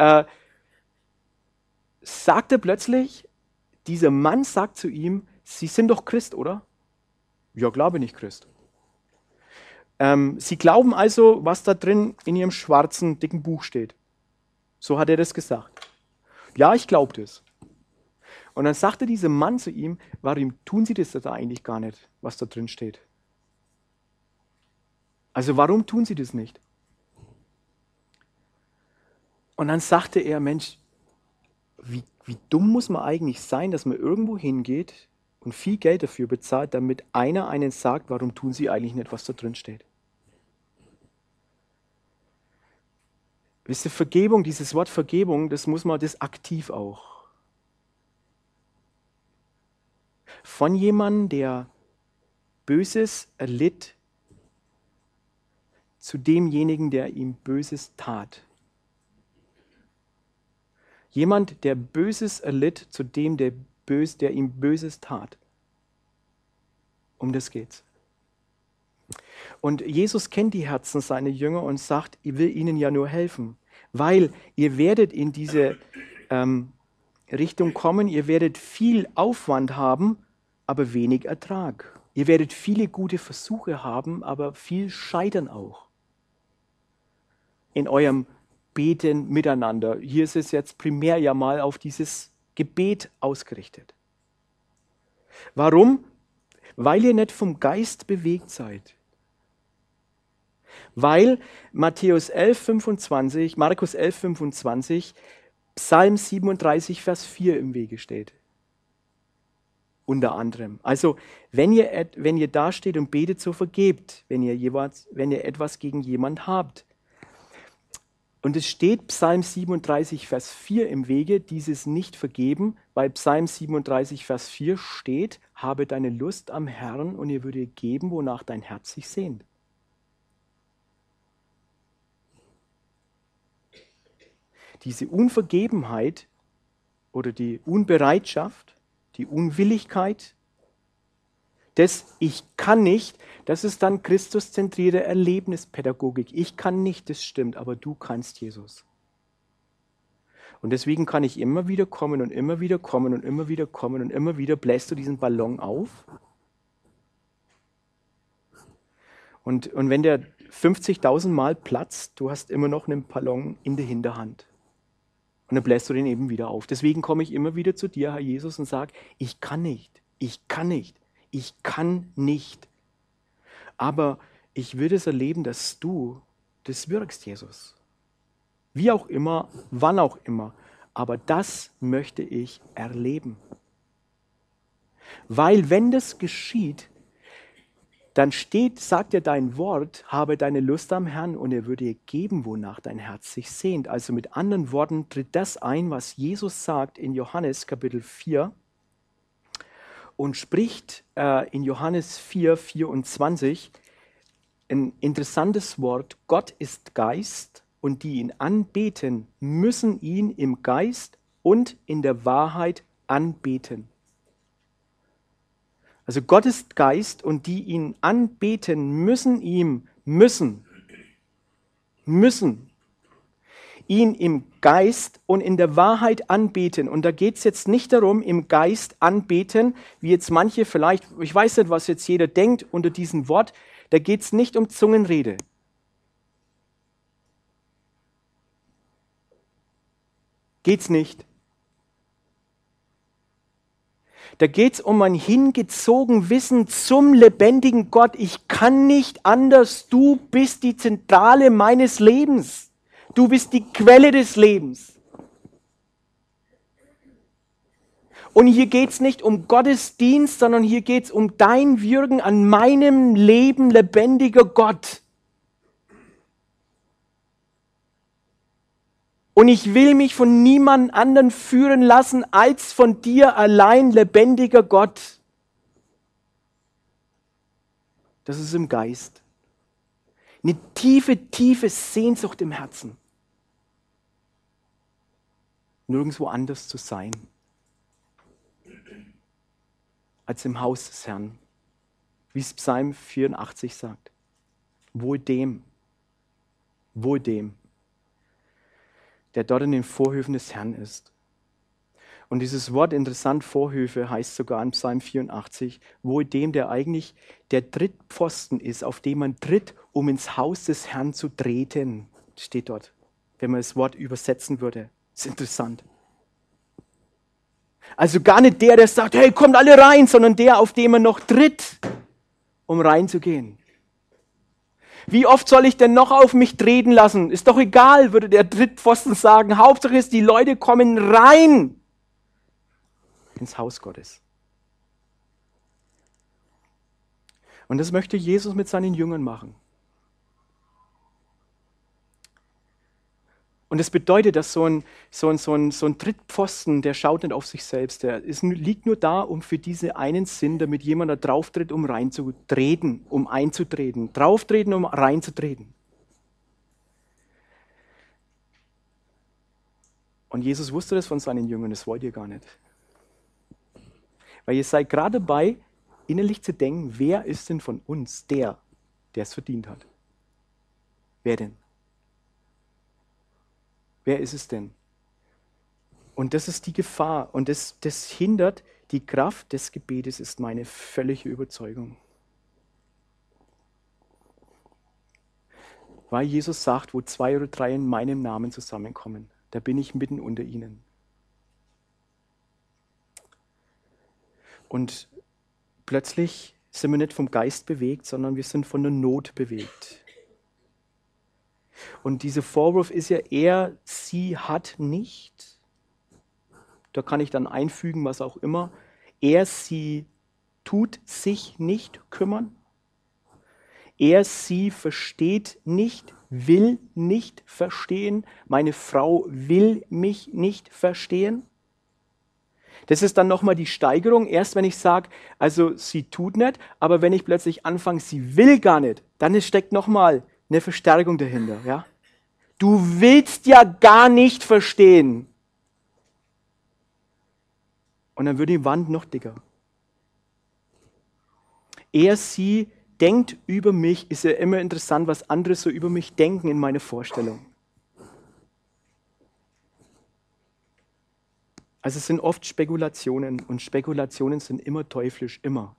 sagt er plötzlich, dieser Mann sagt zu ihm, Sie sind doch Christ, oder? Ja, klar bin ich Christ. Sie glauben also, was da drin in Ihrem schwarzen, dicken Buch steht. So hat er das gesagt. Ja, ich glaube das. Und dann sagte dieser Mann zu ihm, warum tun Sie das da eigentlich gar nicht, was da drin steht? Also warum tun Sie das nicht? Und dann sagte er, Mensch, wie dumm muss man eigentlich sein, dass man irgendwo hingeht und viel Geld dafür bezahlt, damit einer einen sagt, warum tun Sie eigentlich nicht, was da drin steht? Wisst ihr, Vergebung, dieses Wort Vergebung, das muss man, das aktiv auch. Von jemandem, der Böses erlitt, zu demjenigen, der ihm Böses tat. Jemand, der Böses erlitt, zu dem, der ihm Böses tat. Um das geht's. Und Jesus kennt die Herzen seiner Jünger und sagt, ich will ihnen ja nur helfen, weil ihr werdet in diese Richtung kommen, ihr werdet viel Aufwand haben, aber wenig Ertrag. Ihr werdet viele gute Versuche haben, aber viel Scheitern auch. In eurem Beten miteinander. Hier ist es jetzt primär ja mal auf dieses Gebet ausgerichtet. Warum? Weil ihr nicht vom Geist bewegt seid. Weil Markus 11,25, Psalm 37, Vers 4 im Wege steht. Unter anderem. Also, wenn ihr da steht und betet, so vergebt, wenn ihr etwas gegen jemand habt. Und es steht Psalm 37, Vers 4 im Wege, dieses nicht vergeben, weil Psalm 37, Vers 4 steht, habe deine Lust am Herrn und er würde dir geben, wonach dein Herz sich sehnt. Diese Unvergebenheit oder die Unbereitschaft, die Unwilligkeit, das Ich kann nicht, das ist dann christuszentrierte Erlebnispädagogik. Ich kann nicht, das stimmt, aber du kannst, Jesus. Und deswegen kann ich immer wieder kommen und immer wieder kommen und immer wieder kommen und immer wieder bläst du diesen Ballon auf. Und wenn der 50.000 Mal platzt, du hast immer noch einen Ballon in der Hinterhand. Und dann bläst du den eben wieder auf. Deswegen komme ich immer wieder zu dir, Herr Jesus, und sage, ich kann nicht, ich kann nicht, ich kann nicht. Aber ich will es erleben, dass du das wirkst, Jesus. Wie auch immer, wann auch immer. Aber das möchte ich erleben. Weil wenn das geschieht, dann sagt dir dein Wort, habe deine Lust am Herrn und er würde dir geben, wonach dein Herz sich sehnt. Also mit anderen Worten tritt das ein, was Jesus sagt in Johannes Kapitel 4 und spricht in Johannes 4, 24, ein interessantes Wort. Gott ist Geist und die ihn anbeten, müssen ihn im Geist und in der Wahrheit anbeten. Also Gott ist Geist und die ihn anbeten, müssen ihn im Geist und in der Wahrheit anbeten. Und da geht es jetzt nicht darum, im Geist anbeten, wie jetzt manche vielleicht, ich weiß nicht, was jetzt jeder denkt unter diesem Wort, da geht es nicht um Zungenrede. Geht's nicht. Da geht es um ein hingezogen Wissen zum lebendigen Gott. Ich kann nicht anders. Du bist die Zentrale meines Lebens. Du bist die Quelle des Lebens. Und hier geht es nicht um Gottesdienst, sondern hier geht es um dein Wirken an meinem Leben, lebendiger Gott. Und ich will mich von niemand anderen führen lassen, als von dir allein, lebendiger Gott. Das ist im Geist. Eine tiefe, tiefe Sehnsucht im Herzen. Nirgendwo anders zu sein, als im Haus des Herrn. Wie es Psalm 84 sagt. Wohl dem, der dort in den Vorhöfen des Herrn ist. Und dieses Wort interessant, Vorhöfe, heißt sogar in Psalm 84, wohl dem, der eigentlich der Trittpfosten ist, auf dem man tritt, um ins Haus des Herrn zu treten, steht dort, wenn man das Wort übersetzen würde. Das ist interessant. Also gar nicht der sagt, hey, kommt alle rein, sondern der, auf dem man noch tritt, um reinzugehen. Wie oft soll ich denn noch auf mich treten lassen? Ist doch egal, würde der Trittpfosten sagen. Hauptsache ist, die Leute kommen rein ins Haus Gottes. Und das möchte Jesus mit seinen Jüngern machen. Und das bedeutet, dass so ein Trittpfosten, der schaut nicht auf sich selbst, liegt nur da, um für diese einen Sinn, damit jemand da drauf tritt, um reinzutreten, um einzutreten. Drauftreten, um reinzutreten. Und Jesus wusste das von seinen Jüngern, das wollt ihr gar nicht. Weil ihr seid gerade dabei, innerlich zu denken, wer ist denn von uns der es verdient hat? Wer denn? Wer ist es denn? Und das ist die Gefahr und das hindert die Kraft des Gebetes, ist meine völlige Überzeugung. Weil Jesus sagt, wo 2 oder 3 in meinem Namen zusammenkommen, da bin ich mitten unter ihnen. Und plötzlich sind wir nicht vom Geist bewegt, sondern wir sind von der Not bewegt. Und dieser Vorwurf ist ja eher, sie hat nicht. Da kann ich dann einfügen, was auch immer. Sie tut sich nicht kümmern. Sie versteht nicht, will nicht verstehen. Meine Frau will mich nicht verstehen. Das ist dann nochmal die Steigerung. Erst wenn ich sage, also sie tut nicht, aber wenn ich plötzlich anfange, sie will gar nicht, dann steckt nochmal eine Verstärkung dahinter. Ja? Du willst ja gar nicht verstehen. Und dann wird die Wand noch dicker. Sie denkt über mich, ist ja immer interessant, was andere so über mich denken in meiner Vorstellung. Also es sind oft Spekulationen und Spekulationen sind immer teuflisch, immer.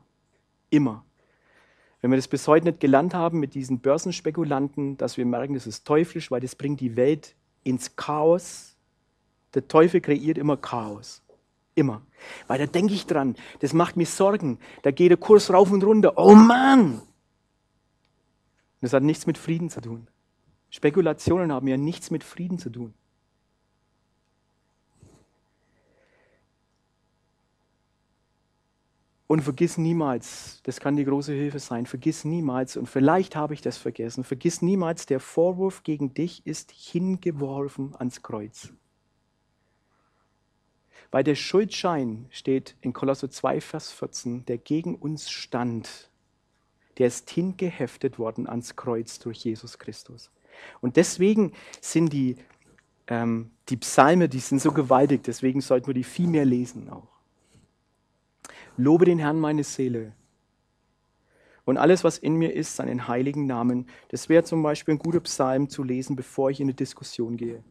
Wenn wir das bis heute nicht gelernt haben mit diesen Börsenspekulanten, dass wir merken, das ist teuflisch, weil das bringt die Welt ins Chaos. Der Teufel kreiert immer Chaos. Immer. Weil da denke ich dran, das macht mir Sorgen. Da geht der Kurs rauf und runter. Oh Mann! Das hat nichts mit Frieden zu tun. Spekulationen haben ja nichts mit Frieden zu tun. Und vergiss niemals, das kann die große Hilfe sein, vergiss niemals, und vielleicht habe ich das vergessen, vergiss niemals, der Vorwurf gegen dich ist hingeworfen ans Kreuz. Weil der Schuldschein steht in Kolosser 2, Vers 14, der gegen uns stand, Der ist hingeheftet worden ans Kreuz durch Jesus Christus. Und deswegen sind die Psalme, die sind so gewaltig, deswegen sollten wir die viel mehr lesen auch. Lobe den Herrn meine Seele und alles, was in mir ist, seinen heiligen Namen. Das wäre zum Beispiel ein guter Psalm zu lesen, bevor ich in eine Diskussion gehe.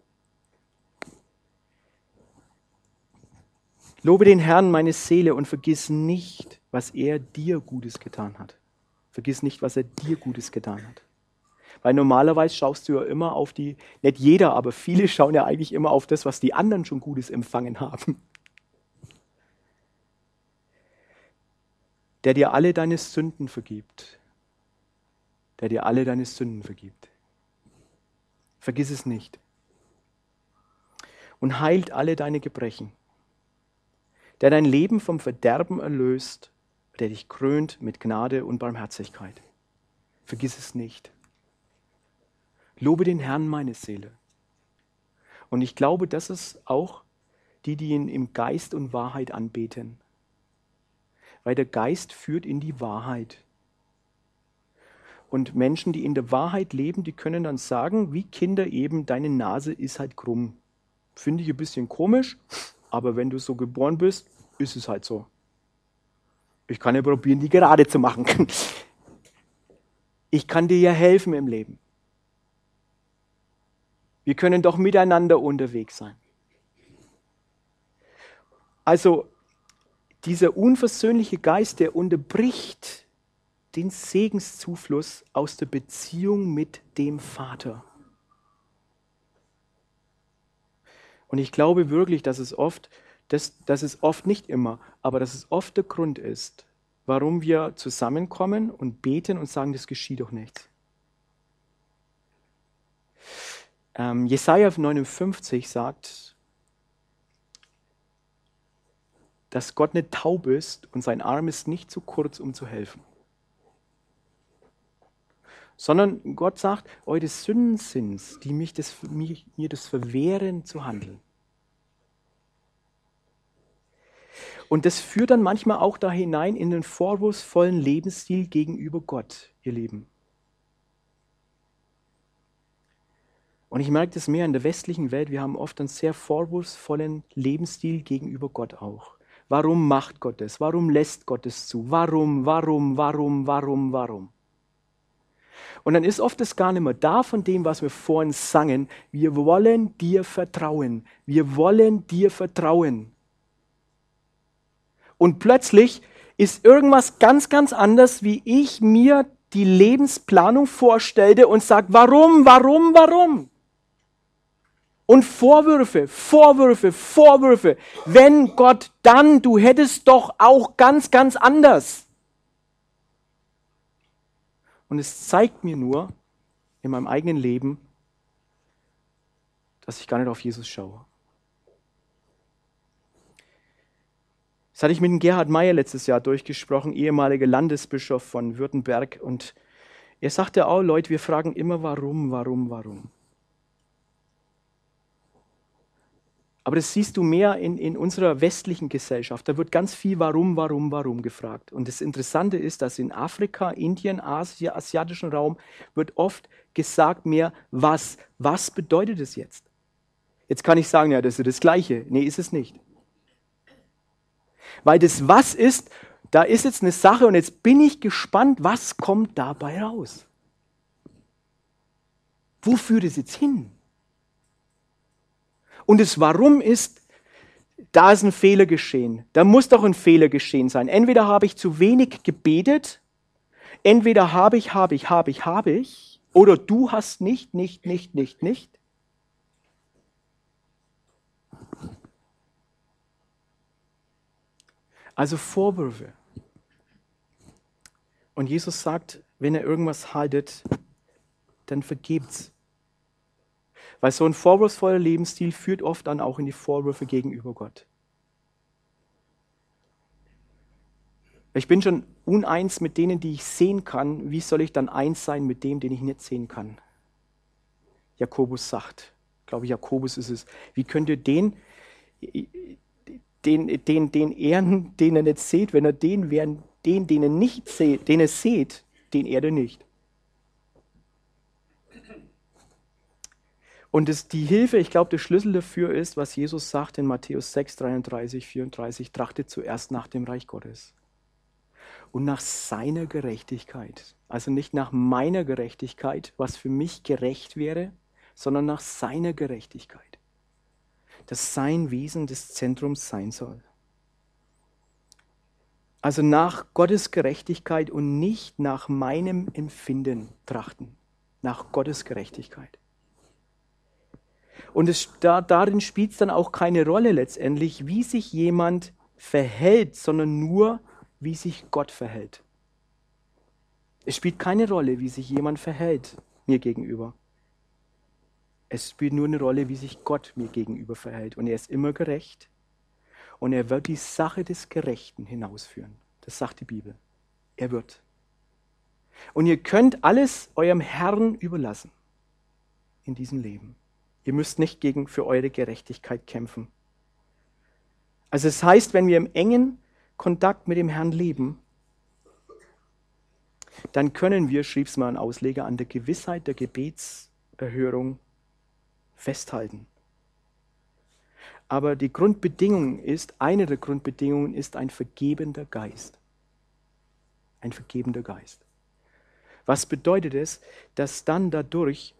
Lobe den Herrn meine Seele und vergiss nicht, was er dir Gutes getan hat. Vergiss nicht, was er dir Gutes getan hat. Weil normalerweise schaust du ja immer auf die, nicht jeder, aber viele schauen ja eigentlich immer auf das, was die anderen schon Gutes empfangen haben. Der dir alle deine Sünden vergibt. Der dir alle deine Sünden vergibt. Vergiss es nicht. Und heilt alle deine Gebrechen. Der dein Leben vom Verderben erlöst, der dich krönt mit Gnade und Barmherzigkeit. Vergiss es nicht. Lobe den Herrn, meine Seele. Und ich glaube, das ist auch die ihn im Geist und Wahrheit anbeten. Weil der Geist führt in die Wahrheit. Und Menschen, die in der Wahrheit leben, die können dann sagen, wie Kinder eben, deine Nase ist halt krumm. Finde ich ein bisschen komisch, aber wenn du so geboren bist, ist es halt so. Ich kann ja probieren, die gerade zu machen. Ich kann dir ja helfen im Leben. Wir können doch miteinander unterwegs sein. Also dieser unversöhnliche Geist, der unterbricht den Segenszufluss aus der Beziehung mit dem Vater. Und ich glaube wirklich, dass es oft nicht immer, aber dass es oft der Grund ist, warum wir zusammenkommen und beten und sagen, das geschieht doch nichts. Jesaja 59 sagt, dass Gott nicht taub ist und sein Arm ist nicht zu kurz, um zu helfen. Sondern Gott sagt, eure Sünden sind's, die mir das verwehren zu handeln. Und das führt dann manchmal auch da hinein in den vorwurfsvollen Lebensstil gegenüber Gott, ihr Lieben. Und ich merke das mehr in der westlichen Welt, wir haben oft einen sehr vorwurfsvollen Lebensstil gegenüber Gott auch. Warum macht Gott das? Warum lässt Gott es zu? Warum? Und dann ist oft das gar nicht mehr da von dem, was wir vorhin sangen. Wir wollen dir vertrauen. Wir wollen dir vertrauen. Und plötzlich ist irgendwas ganz, ganz anders, wie ich mir die Lebensplanung vorstellte und sage, warum? Und Vorwürfe. Wenn Gott, dann, du hättest doch auch ganz, ganz anders. Und es zeigt mir nur in meinem eigenen Leben, dass ich gar nicht auf Jesus schaue. Das hatte ich mit dem Gerhard Meyer letztes Jahr durchgesprochen, ehemaliger Landesbischof von Württemberg. Und er sagte auch, Leute, wir fragen immer, warum. Aber das siehst du mehr in unserer westlichen Gesellschaft. Da wird ganz viel warum gefragt. Und das Interessante ist, dass in Afrika, Indien, asiatischen Raum wird oft gesagt mehr, was. Was bedeutet es jetzt? Jetzt kann ich sagen, ja, das ist das Gleiche. Nee, ist es nicht. Weil das was ist, da ist jetzt eine Sache und jetzt bin ich gespannt, was kommt dabei raus? Wo führt es jetzt hin? Und das Warum ist, da ist ein Fehler geschehen. Da muss doch ein Fehler geschehen sein. Entweder habe ich zu wenig gebetet, entweder habe ich, oder du hast nicht. Also Vorwürfe. Und Jesus sagt, wenn ihr irgendwas haltet, dann vergebt's. Weil so ein vorwurfsvoller Lebensstil führt oft dann auch in die Vorwürfe gegenüber Gott. Ich bin schon uneins mit denen, die ich sehen kann. Wie soll ich dann eins sein mit dem, den ich nicht sehen kann? Jakobus sagt, glaube ich, Jakobus ist es. Wie könnt ihr den ehren, den ihr nicht seht, wenn ihr den den ihr seht, den ehrt ihr nicht. Und die Hilfe, ich glaube, der Schlüssel dafür ist, was Jesus sagt in Matthäus 6, 33, 34, trachtet zuerst nach dem Reich Gottes und nach seiner Gerechtigkeit. Also nicht nach meiner Gerechtigkeit, was für mich gerecht wäre, sondern nach seiner Gerechtigkeit. Dass sein Wesen des Zentrums sein soll. Also nach Gottes Gerechtigkeit und nicht nach meinem Empfinden trachten. Nach Gottes Gerechtigkeit. Und darin spielt es dann auch keine Rolle letztendlich, wie sich jemand verhält, sondern nur, wie sich Gott verhält. Es spielt keine Rolle, wie sich jemand verhält mir gegenüber. Es spielt nur eine Rolle, wie sich Gott mir gegenüber verhält. Und er ist immer gerecht. Und er wird die Sache des Gerechten hinausführen. Das sagt die Bibel. Er wird. Und ihr könnt alles eurem Herrn überlassen in diesem Leben. Ihr müsst nicht für eure Gerechtigkeit kämpfen. Also es heißt, wenn wir im engen Kontakt mit dem Herrn leben, dann können wir, schrieb es mal ein Ausleger, an der Gewissheit der Gebetserhörung festhalten. Aber die Grundbedingung ist, eine der Grundbedingungen ist ein vergebender Geist. Ein vergebender Geist. Was bedeutet es, dass dann dadurch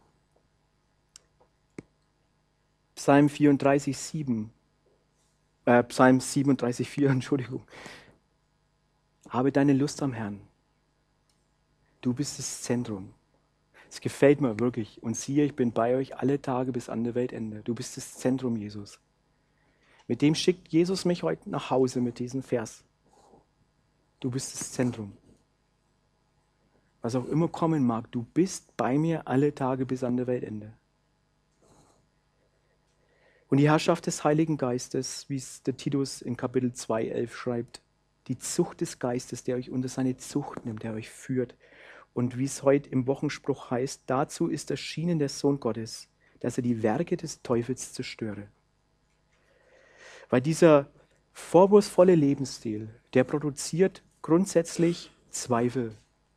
Psalm 37,4, Entschuldigung. Habe deine Lust am Herrn. Du bist das Zentrum. Es gefällt mir wirklich. Und siehe, ich bin bei euch alle Tage bis an der Weltende. Du bist das Zentrum, Jesus. Mit dem schickt Jesus mich heute nach Hause mit diesem Vers. Du bist das Zentrum. Was auch immer kommen mag, du bist bei mir alle Tage bis an der Weltende. Und die Herrschaft des Heiligen Geistes, wie es der Titus in Kapitel 2,11 schreibt, die Zucht des Geistes, der euch unter seine Zucht nimmt, der euch führt. Und wie es heute im Wochenspruch heißt, dazu ist erschienen der Sohn Gottes, dass er die Werke des Teufels zerstöre. Weil dieser vorwurfsvolle Lebensstil, der produziert grundsätzlich Zweifel.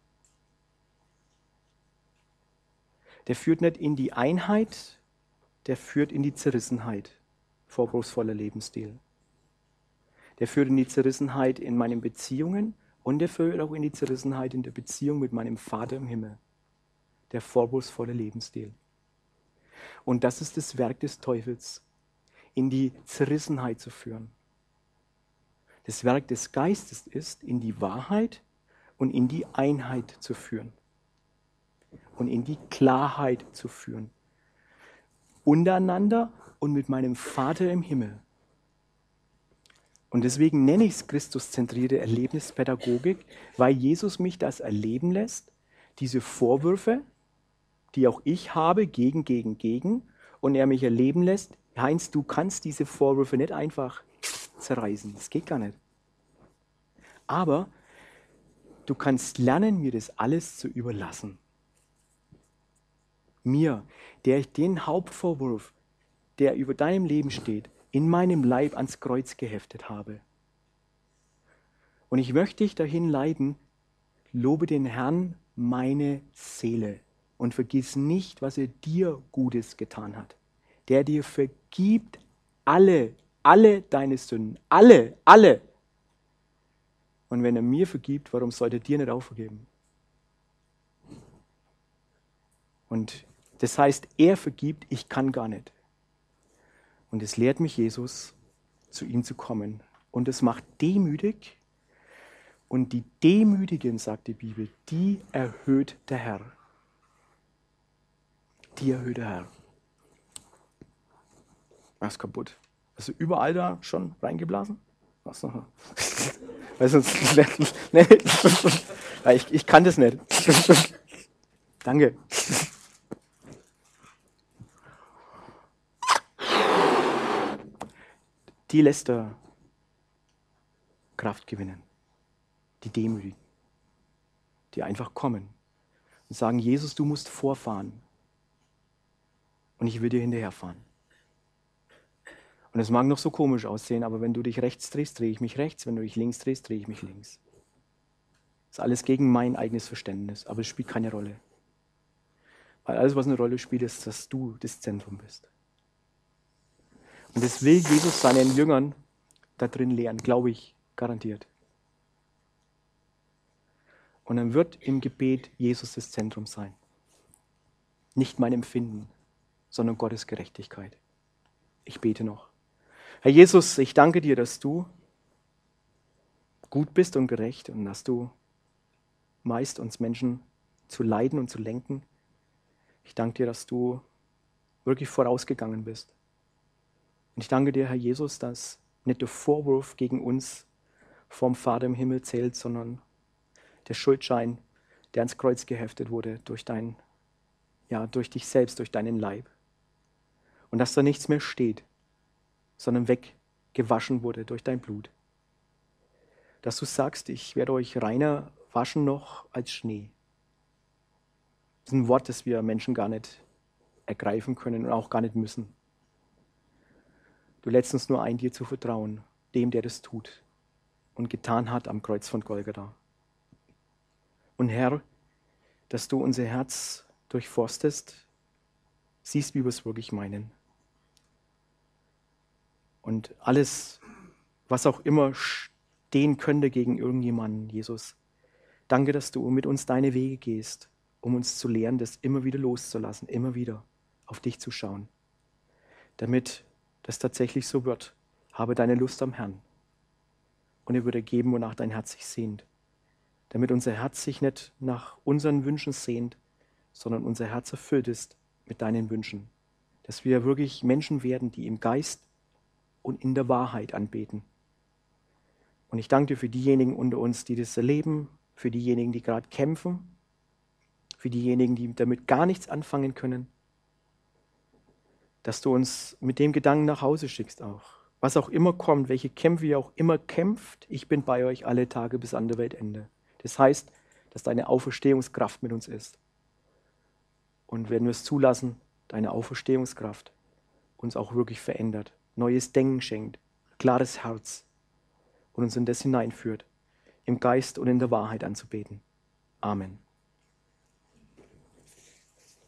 Der führt nicht in die Einheit, der führt in die Zerrissenheit, vorwurfsvoller Lebensstil. Der führt in die Zerrissenheit in meinen Beziehungen und der führt auch in die Zerrissenheit in der Beziehung mit meinem Vater im Himmel. Der vorwurfsvolle Lebensstil. Und das ist das Werk des Teufels, in die Zerrissenheit zu führen. Das Werk des Geistes ist, in die Wahrheit und in die Einheit zu führen. Und in die Klarheit zu führen. Untereinander und mit meinem Vater im Himmel. Und deswegen nenne ich es Christuszentrierte Erlebnispädagogik, weil Jesus mich das erleben lässt, diese Vorwürfe, die auch ich habe, gegen, und er mich erleben lässt, Heinz, du kannst diese Vorwürfe nicht einfach zerreißen, das geht gar nicht. Aber du kannst lernen, mir das alles zu überlassen. Mir, der ich den Hauptvorwurf, der über deinem Leben steht, in meinem Leib ans Kreuz geheftet habe. Und ich möchte dich dahin leiten, lobe den Herrn meine Seele und vergiss nicht, was er dir Gutes getan hat. Der dir vergibt alle deine Sünden, alle. Und wenn er mir vergibt, warum sollte er dir nicht auch vergeben? Und das heißt, er vergibt, ich kann gar nicht. Und es lehrt mich Jesus, zu ihm zu kommen. Und es macht demütig. Und die Demütigen, sagt die Bibel, die erhöht der Herr. Die erhöht der Herr. Das ist kaputt. Hast du überall da schon reingeblasen? Was noch? Weil sonst, nee, ich kann das nicht. Danke. Die lässt er Kraft gewinnen. Die Demütigen. Die einfach kommen und sagen, Jesus, du musst vorfahren. Und ich will dir hinterherfahren. Und es mag noch so komisch aussehen, aber wenn du dich rechts drehst, drehe ich mich rechts. Wenn du dich links drehst, drehe ich mich links. Das ist alles gegen mein eigenes Verständnis, aber es spielt keine Rolle. Weil alles, was eine Rolle spielt, ist, dass du das Zentrum bist. Und das will Jesus seinen Jüngern da drin lehren, glaube ich, garantiert. Und dann wird im Gebet Jesus das Zentrum sein. Nicht mein Empfinden, sondern Gottes Gerechtigkeit. Ich bete noch. Herr Jesus, ich danke dir, dass du gut bist und gerecht und dass du meist uns Menschen zu leiten und zu lenken. Ich danke dir, dass du wirklich vorausgegangen bist. Und ich danke dir, Herr Jesus, dass nicht der Vorwurf gegen uns vom Vater im Himmel zählt, sondern der Schuldschein, der ans Kreuz geheftet wurde durch durch dich selbst, durch deinen Leib. Und dass da nichts mehr steht, sondern weggewaschen wurde durch dein Blut. Dass du sagst, ich werde euch reiner waschen noch als Schnee. Das ist ein Wort, das wir Menschen gar nicht ergreifen können und auch gar nicht müssen. Du lädst uns nur ein, dir zu vertrauen, dem, der das tut und getan hat am Kreuz von Golgatha. Und Herr, dass du unser Herz durchforstest, siehst, wie wir es wirklich meinen. Und alles, was auch immer stehen könnte gegen irgendjemanden, Jesus, danke, dass du mit uns deine Wege gehst, um uns zu lehren, das immer wieder loszulassen, immer wieder auf dich zu schauen. Damit das tatsächlich so wird, habe deine Lust am Herrn. Und er würde geben, wonach dein Herz sich sehnt. Damit unser Herz sich nicht nach unseren Wünschen sehnt, sondern unser Herz erfüllt ist mit deinen Wünschen. Dass wir wirklich Menschen werden, die im Geist und in der Wahrheit anbeten. Und ich danke dir für diejenigen unter uns, die das erleben, für diejenigen, die gerade kämpfen, für diejenigen, die damit gar nichts anfangen können, dass du uns mit dem Gedanken nach Hause schickst auch. Was auch immer kommt, welche Kämpfe ihr auch immer kämpft, ich bin bei euch alle Tage bis an der Weltende. Das heißt, dass deine Auferstehungskraft mit uns ist. Und wenn wir es zulassen, deine Auferstehungskraft uns auch wirklich verändert, neues Denken schenkt, klares Herz und uns in das hineinführt, im Geist und in der Wahrheit anzubeten. Amen.